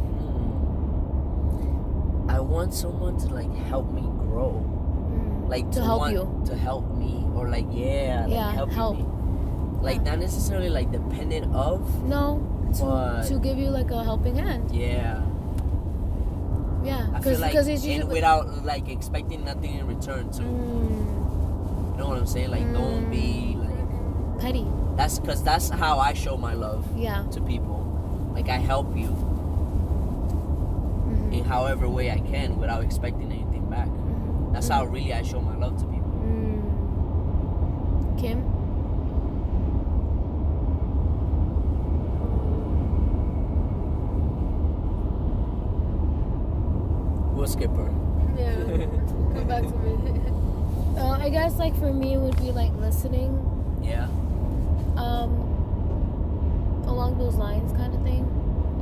hmm, I want someone to like help me grow, mm, like to help want- you? to help me, or like yeah, like Yeah, helping help. me, like not necessarily like dependent of, No, to But- to give you like a helping hand. yeah. Yeah, I feel because like because it's and usually without like expecting nothing in return too. mm, You know what I'm saying? Like don't be like petty. that's because that's how I show my love Yeah. to people. Like I help you Mhm. in however way I can without expecting anything back. Mhm. That's how really I show my love to people. Mm. Kim. We'll skip her. Yeah. Come back to me. Uh, I guess like for me it would be like listening, Yeah. um, along those lines kind of thing.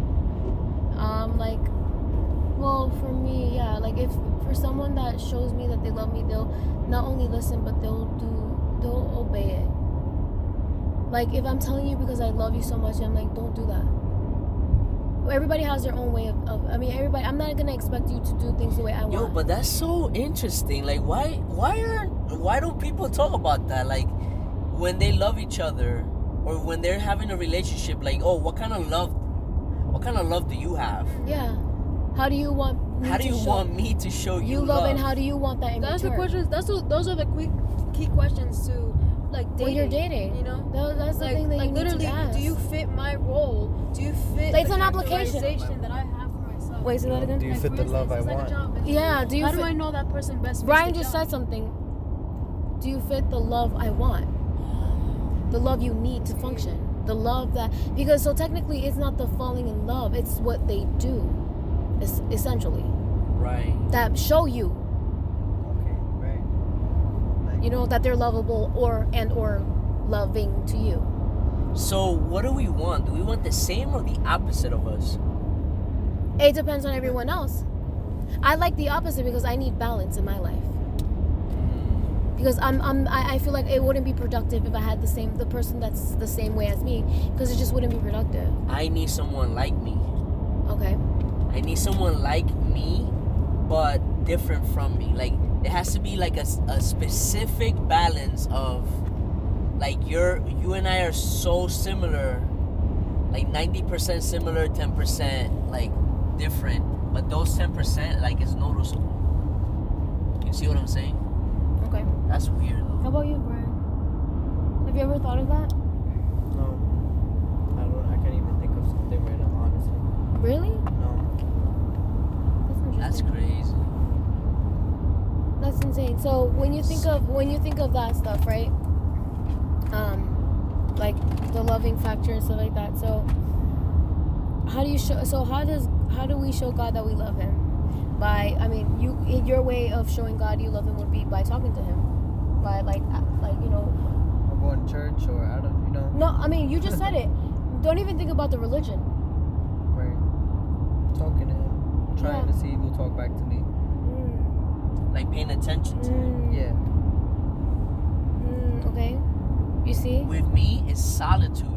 Um, like, well, for me, yeah, like if for someone that shows me that they love me, they'll not only listen but they'll do, they'll obey it. Like if I'm telling you because I love you so much, I'm like, don't do that. Everybody has their own way of, of I mean, everybody. I'm not gonna expect you to do things the way I want. Yo, but that's so interesting. Like, why, why aren't, why don't people talk about that? Like, when they love each other, or when they're having a relationship. Like, oh, what kind of love, what kind of love do you have? Yeah. How do you want me How do to you show want me to show you, you love, and how do you want that in That's the return? questions. That's the, those are the quick key questions to like dating. When you're dating, you know. Tho- that's the Like, thing that like you literally, need to ask. do you fit my role? Do you fit Like, it's the an application. characterization that I have for myself? Wait, say that again. Do you Like, fit for the love instance, I it's like a want? job. Yeah, do you How fit- do I know that person best? fits Brian the just job? said something. Do you fit the love I want? The love you need to function. The love that, because so technically it's not the falling in love, it's what they do, es- essentially, Right. that show you, Okay, right. Like, you know, that they're lovable or and or loving to you. So, what do we want? Do we want the same or the opposite of us? It depends on everyone else. I like the opposite because I need balance in my life. Because I'm, I'm, I I feel like it wouldn't be productive if I had the same, the person that's the same way as me, because it just wouldn't be productive. I need someone like me. Okay. I need someone like me, but different from me. Like there has to be like a, a specific balance of, like you're you and I are so similar, like ninety percent similar, ten percent like different. But those ten percent like is noticeable. You see what I'm saying? Okay. That's weird How though. about you, Brian? Have you ever thought of that? no. Really? No. That's That's interesting. crazy. That's insane. So when you think of when you think of that stuff, right? Um, like the loving factor and stuff like that. So how do you show? So how does how do we show God that we love Him? By I mean, you your way of showing God you love Him would be by talking to Him, by like a- like you know. Or going to church or out of, you know. No, I mean you just said it. Don't even think about the religion. Right. Talking to him. Trying Yeah. to see if he'll talk back to me. Mm. Like paying attention to it. Mm. Yeah. Mm, okay. You see, With me, it's solitude.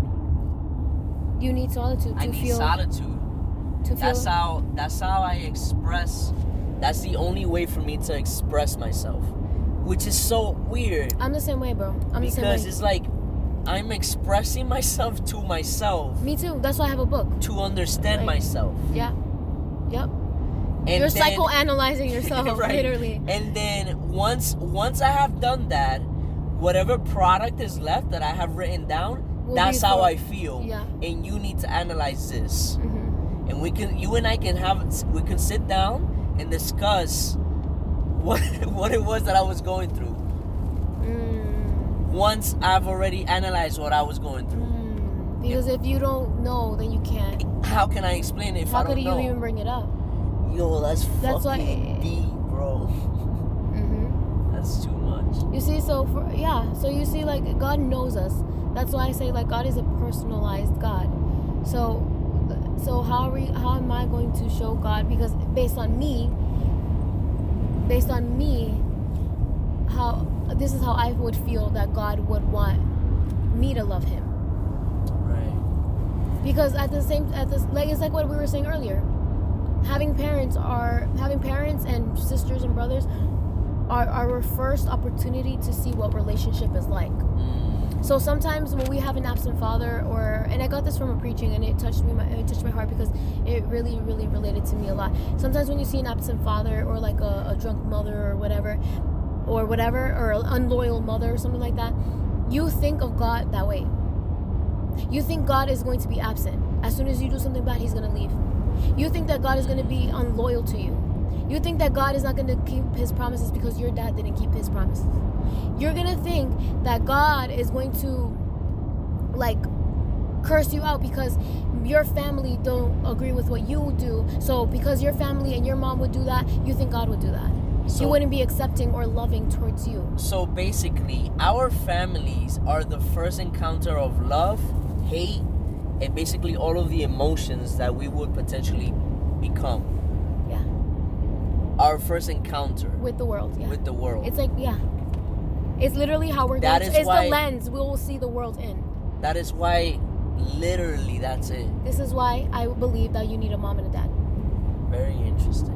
you need solitude to I need feel solitude. to feel. That's how. That's how I express. That's the only way for me to express myself, which is so weird. I'm the same way, bro. I'm the same Because way. it's like I'm expressing myself to myself Me too. That's why I have a book. to understand Right. myself. Yeah. Yep. And You're then, psychoanalyzing yourself, Right. literally. And then once once I have done that, whatever product is left that I have written down, Will that's be how for- I feel. Yeah. And you need to analyze this. hmm And we can you and I can have we can sit down and discuss what what it was that I was going through. Mm. Once I've already analyzed what I was going through. Mm. Because if you don't know, then you can't. How can I explain it if I How don't could you know? even bring it up? Yo, that's, That's fucking why- deep, bro. hmm That's too much. You see, so for, yeah, so you see, like God knows us. That's why I say like God is a personalized God. So, so how are we? How am I going to show God? Because based on me, based on me, how this is how I would feel that God would want me to love Him. Right. Because at the same, at this, like it's like what we were saying earlier. Having parents are having parents and sisters and brothers are our first opportunity to see what relationship is like. Mm. So sometimes when we have an absent father, or and I got this from a preaching, and it touched me, my, it touched my heart because it really, really related to me a lot. Sometimes when you see an absent father, or like a, a drunk mother, or whatever, or whatever, or an unloyal mother, or something like that, you think of God that way. You think God is going to be absent. As soon as you do something bad, He's going to leave. You think that God is going to be unloyal to you. You think that God is not going to keep His promises because your dad didn't keep His promises. You're going to think that God is going to, like, curse you out because your family don't agree with what you do. So because your family and your mom would do that, you think God would do that. So- He wouldn't be accepting or loving towards you. So basically, our families are the first encounter of love, hate, and basically all of the emotions that we would potentially become. Yeah. Our first encounter With the world, yeah. with the world. It's like, yeah. It's literally how we're That going is to, it's why- the lens we will see the world in. That is why, literally, that's it. This is why I believe that you need a mom and a dad. Very interesting.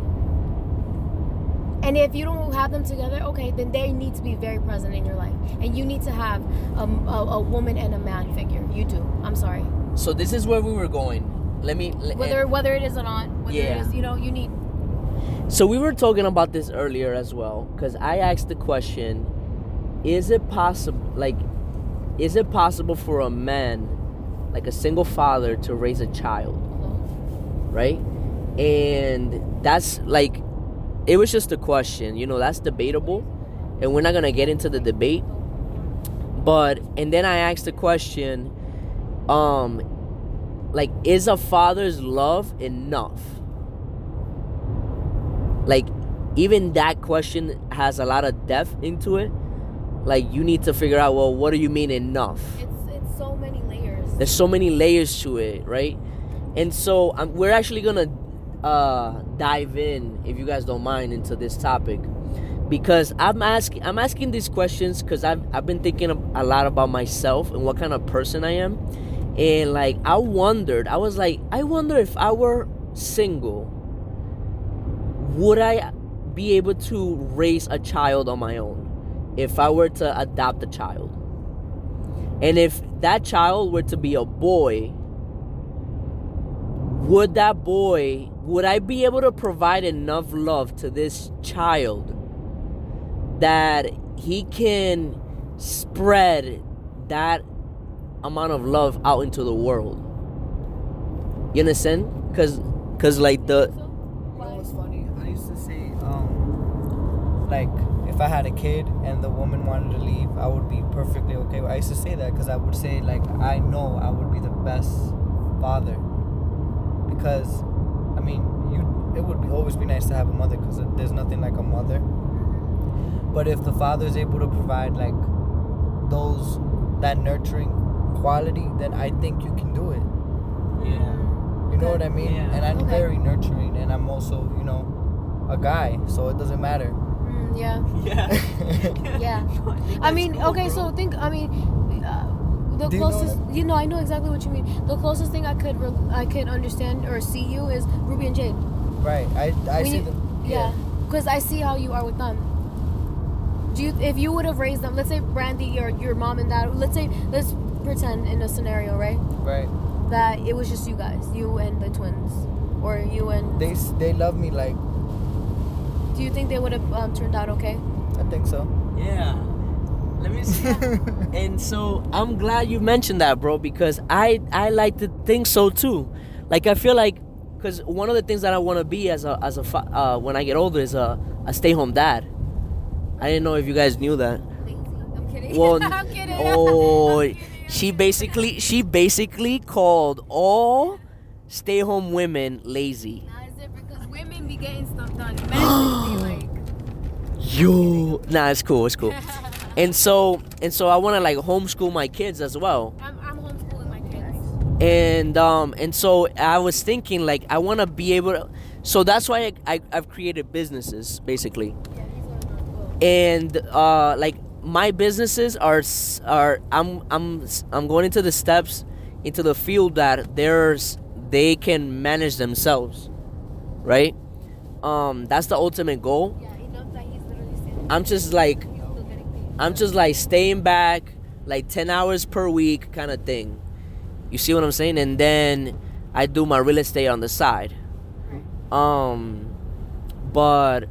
And if you don't have them together, okay, then they need to be very present in your life. And you need to have a, a, a woman and a man figure. You do. I'm sorry. So this is where we were going. Let me. let- Whether whether it is or not, whether Yeah. it is, you know, you need. So we were talking about this earlier as well, because I asked the question: Is it possible, like, is it possible for a man, like a single father, to raise a child, right? And that's like, it was just a question, you know, that's debatable, and we're not gonna get into the debate. But and then I asked the question, um, like, is a father's love enough? Like, even that question has a lot of depth into it. Like, you need to figure out, well, what do you mean enough? It's it's so many layers. There's so many layers to it, right? And so um, we're actually gonna uh, dive in, if you guys don't mind, into this topic, because I'm asking I'm asking these questions because I've I've been thinking a lot about myself and what kind of person I am, and like I wondered, I was like, I wonder if I were single, would I be able to raise a child on my own if I were to adopt a child? And if that child were to be a boy, would that boy, would I be able to provide enough love to this child that he can spread that amount of love out into the world? You understand? Because Cause like the You know what's funny? I used to say, um, like, if I had a kid and the woman wanted to leave, I would be perfectly okay. I used to say that because I would say, like, I know I would be the best father. Because, I mean, you it would be always be nice to have a mother because there's nothing like a mother. But if the father is able to provide, like, those, that nurturing quality, then I think you can do it. yeah. You know what I mean? Yeah. And I'm Okay. very nurturing, and I'm also, you know, a guy, so it doesn't matter. Mm, yeah. Yeah. Yeah. I mean, okay, so think. I mean, uh, the Do you know closest. what You know, I know exactly what you mean. The closest thing I could, re- I could understand or see you is Ruby and Jade. Right. I I When see you- them. Yeah, because I see how you are with them. Do you, if you would have raised them, let's say Brandy or your mom and dad, let's say, let's pretend in a scenario, right, Right. that it was just you guys, you and the twins, or you and. They s- they love me like Do you think they would have um, turned out okay? I think so. Yeah. Let me see. And so I'm glad you mentioned that, bro, because I I like to think so too. Like I feel like, because one of the things that I want to be as a as a fa- uh, when I get older is a, a stay home dad. I didn't know if you guys knew that. I'm kidding. Well, I'm kidding. oh, I'm kidding. she basically she basically called all stay home women lazy. Nah, it's different because women be getting stuff done. Men be like. Yo, nah, it's cool, it's cool. And so and so I want to like homeschool my kids as well. I'm, I'm homeschooling my kids. And um and so I was thinking like I want to be able to, so that's why I, I I've created businesses basically. Yeah, he's going on. Cool. And uh like my businesses are s- are I'm I'm s- I'm going into the steps into the field that there's they can manage themselves, right? Um that's the ultimate goal. Yeah, enough that he's literally standing. I'm just like He's still getting paid. I'm just like staying back like ten hours per week kind of thing. You see what I'm saying? And then I do my real estate on the side. Um but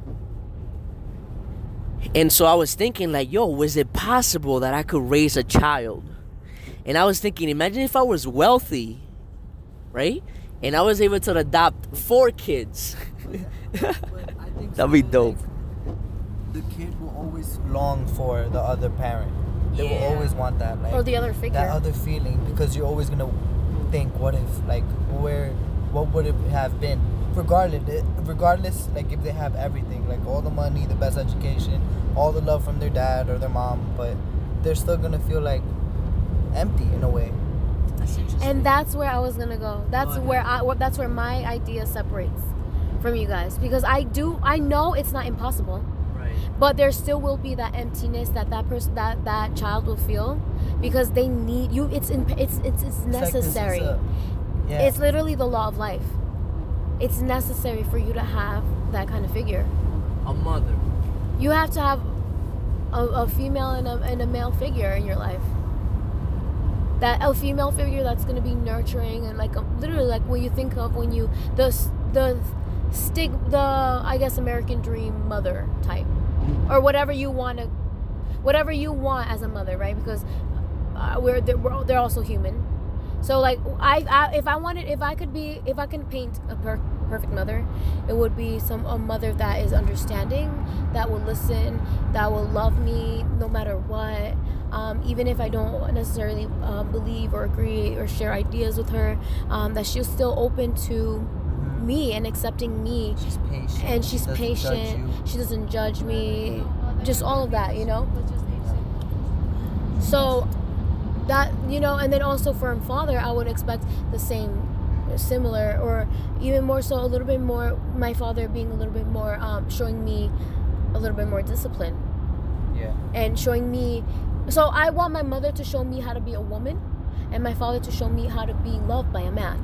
and so I was thinking like, yo, was it possible that I could raise a child? And I was thinking, imagine if I was wealthy, right? And I was able to adopt four kids. But I think That'd be so, dope. like, the kid will always long for the other parent. They Yeah. will always want that, like Or the other figure. that other feeling, because you're always gonna think, what if, like, where, what would it have been? Regardless, it- regardless, like if they have everything, like all the money, the best education, all the love from their dad or their mom, but they're still gonna feel like empty in a way. That's interesting. And that's where I was gonna go. That's Go ahead. where I. wh- That's where my idea separates from you guys, because I do. I know it's not impossible, right. but there still will be that emptiness that that person, that that child will feel, because they need you. It's in. It's it's it's It's like this is necessary. a- yeah. It's literally the law of life. It's necessary for you to have that kind of figure. A mother. You have to have a, a female and a, and a male figure in your life. That a female figure that's going to be nurturing and like a, literally like what you think of when you the s- the stig the I guess American dream mother type, or whatever you want to, whatever you want as a mother, right? Because uh, we're they're, we're they're also human. So like I, I if I wanted if I could be if I can paint a per- perfect mother, it would be some a mother that is understanding, that will listen, that will love me no matter what. Um, even if I don't necessarily um, believe or agree or share ideas with her, um, that she's still open to me and accepting me, She's patient. and she's doesn't judge patient. you. She doesn't judge me. Just all of that, you know. So that, you know, and then also for a father, I would expect the same, similar, or even more so, a little bit more. My father being a little bit more, um, showing me a little bit more discipline Yeah. and showing me. So I want my mother to show me how to be a woman, and my father to show me how to be loved by a man,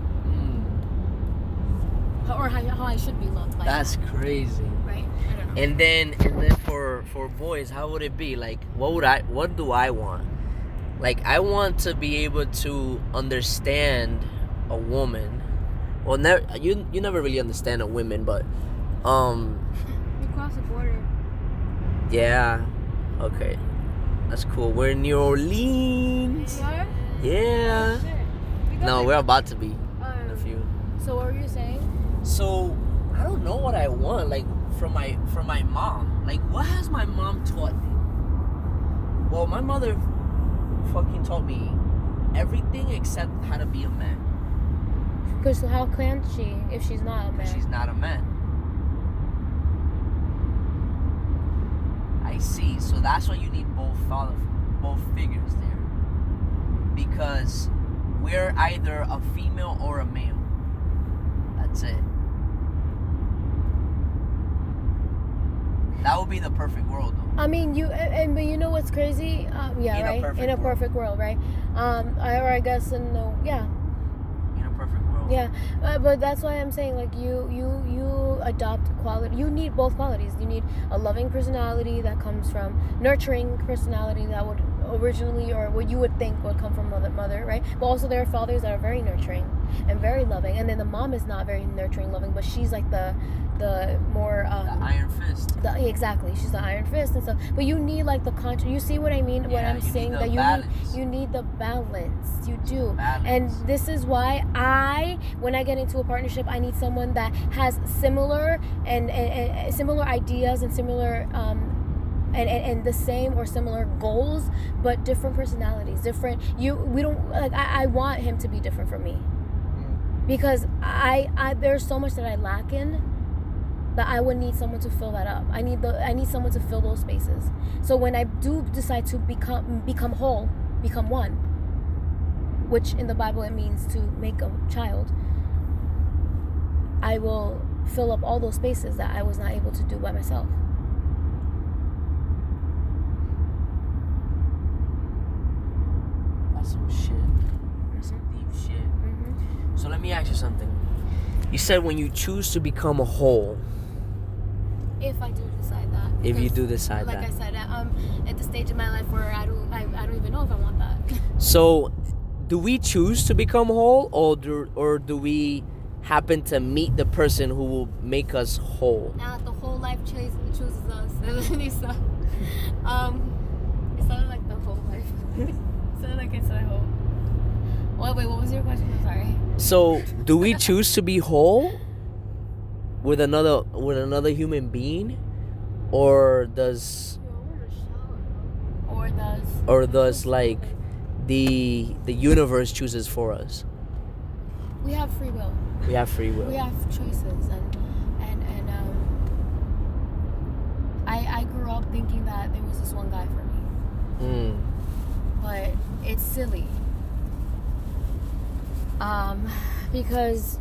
or how, how I should be loved by. That's a man, crazy. right. I don't know. And then and then for for boys, how would it be? Like what would I what do I want? Like I want to be able to understand a woman. Well, never you you never really understand a woman, but um You cross the border. yeah. Okay. That's cool. We're in New Orleans. are? Yeah. Shit. We got No, like- we're about to be in a Um, few. So what were you saying? So I don't know what I want, like from my from my mom. Like, what has my mom taught me? Well, my mother fucking taught me everything except how to be a man. Because how can she if she's not a man? She's not a man. I see. So that's why you need both father, both figures there. Because we're either a female or a male. That's it. That would be the perfect world, though. I mean, you and but you know what's crazy? Um, yeah, In a right. perfect In a world. perfect world, right? Um, I, or I guess in the yeah, In a perfect world. yeah. Uh, but that's why I'm saying like you you you adopt quality. You need both qualities. You need a loving personality that comes from nurturing personality that would originally or what you would think would come from mother mother, right? But also there are fathers that are very nurturing and very loving, and then the mom is not very nurturing, loving, but she's like the the more um, The iron fist. The, exactly, she's the iron fist and stuff. But you need like the contra. You see what I mean when Yeah, I'm you need saying the that you balance. need you need the balance. You do, Balance. and this is why I, when I get into a partnership, I need someone that has similar and, and, and similar ideas and similar um, and, and and the same or similar goals, but different personalities. Different. You we don't like. I, I want him to be different from me because I I there's so much that I lack in. That I would need someone to fill that up. I need the I need someone to fill those spaces. So when I do decide to become become whole, become one, which in the Bible it means to make a child, I will fill up all those spaces that I was not able to do by myself. That's some shit. That's some deep shit. Mm-hmm. So let me ask you something. You said when you choose to become a whole. If I do decide that. If you Because, do decide like that. I said, I'm at the stage in my life where I don't I, I don't even know if I want that. So, do we choose to become whole, or do or do we happen to meet the person who will make us whole? Now the whole life chooses chooses us. Lisa. Um, it sounded like the whole life. it sounded like it's my whole. Wait, wait, what was your question? I'm sorry. So, do we choose to be whole with another with another human being, or does Or does or does like the the universe chooses for us? we have free will? We have free will. We have choices, and and and um. I I grew up thinking that there was this one guy for me, Mm. but it's silly. Um, because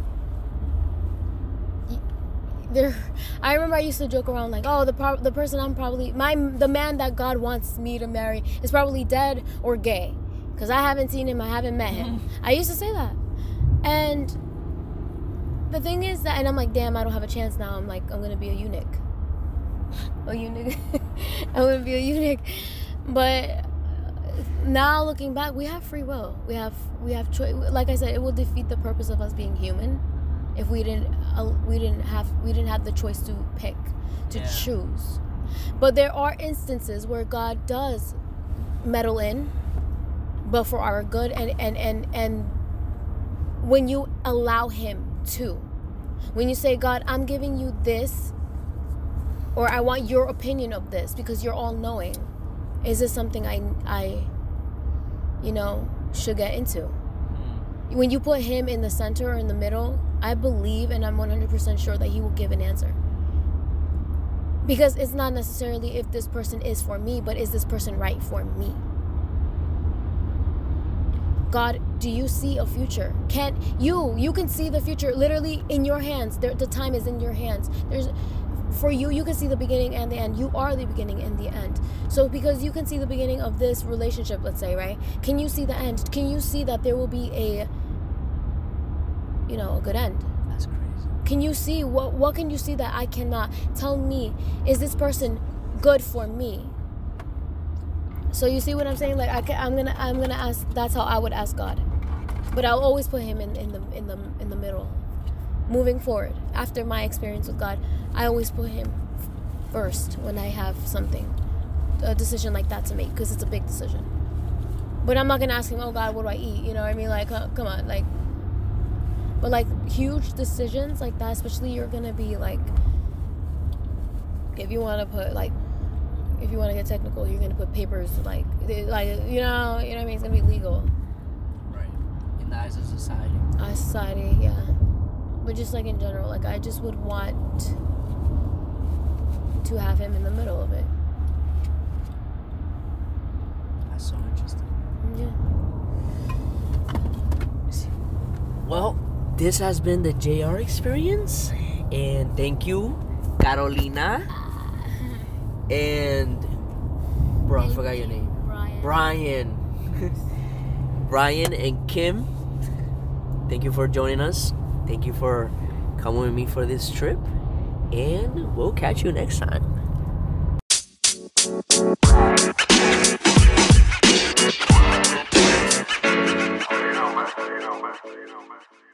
y- there, I remember I used to joke around like, oh, the pro- the person I'm probably my the man that God wants me to marry is probably dead or gay, because I haven't seen him, I haven't met him. I used to say that, and the thing is that, and I'm like, damn, I don't have a chance now. I'm like, I'm gonna be a eunuch. A eunuch. I'm gonna be a eunuch, but. Now looking back, we have free will. We have we have choice. Like I said, it will defeat the purpose of us being human if we didn't uh, we didn't have we didn't have the choice to pick, to Yeah. choose. But there are instances where God does meddle in, but for our good, and and and and when you allow Him to, when you say, God, I'm giving you this, or I want your opinion of this because you're all knowing. Is this something I, I, you know, should get into? Mm. When you put him in the center or in the middle, I believe and I'm one hundred percent sure that he will give an answer. Because it's not necessarily if this person is for me, but is this person right for me? God, do you see a future? Can't you, you can see the future literally in your hands. There, the time is in your hands. There's... For you, you can see the beginning and the end. You are the beginning and the end. So because you can see the beginning of this relationship, let's say, right? Can you see the end? Can you see that there will be a, you know, a good end? That's crazy. Can you see, what What can you see that I cannot? Tell me, is this person good for me? So you see what I'm saying? Like I can, I'm gonna I'm gonna ask. That's how I would ask God. But I'll always put him in, in the in the in the middle. Moving forward, after my experience with God, I always put him first when I have something, a decision like that to make, because it's a big decision. But I'm not gonna ask him, oh God, what do I eat? You know what I mean? Like, uh, come on, like, But like huge decisions like that, especially you're gonna be like, if you want to put like, if you want to get technical, you're gonna put papers like, like you know, you know what I mean. It's gonna be legal. Right. In the eyes of society. Our society, yeah. But just like in general, like I just would want to have him in the middle of it. That's so interesting. Yeah. Well, this has been the J R experience, and thank you, Carolina, and bro, I forgot your name, Brian. Brian, Brian and Kim. Thank you for joining us. Thank you for coming with me for this trip, and we'll catch you next time. You know, man. You know, man. You know, man.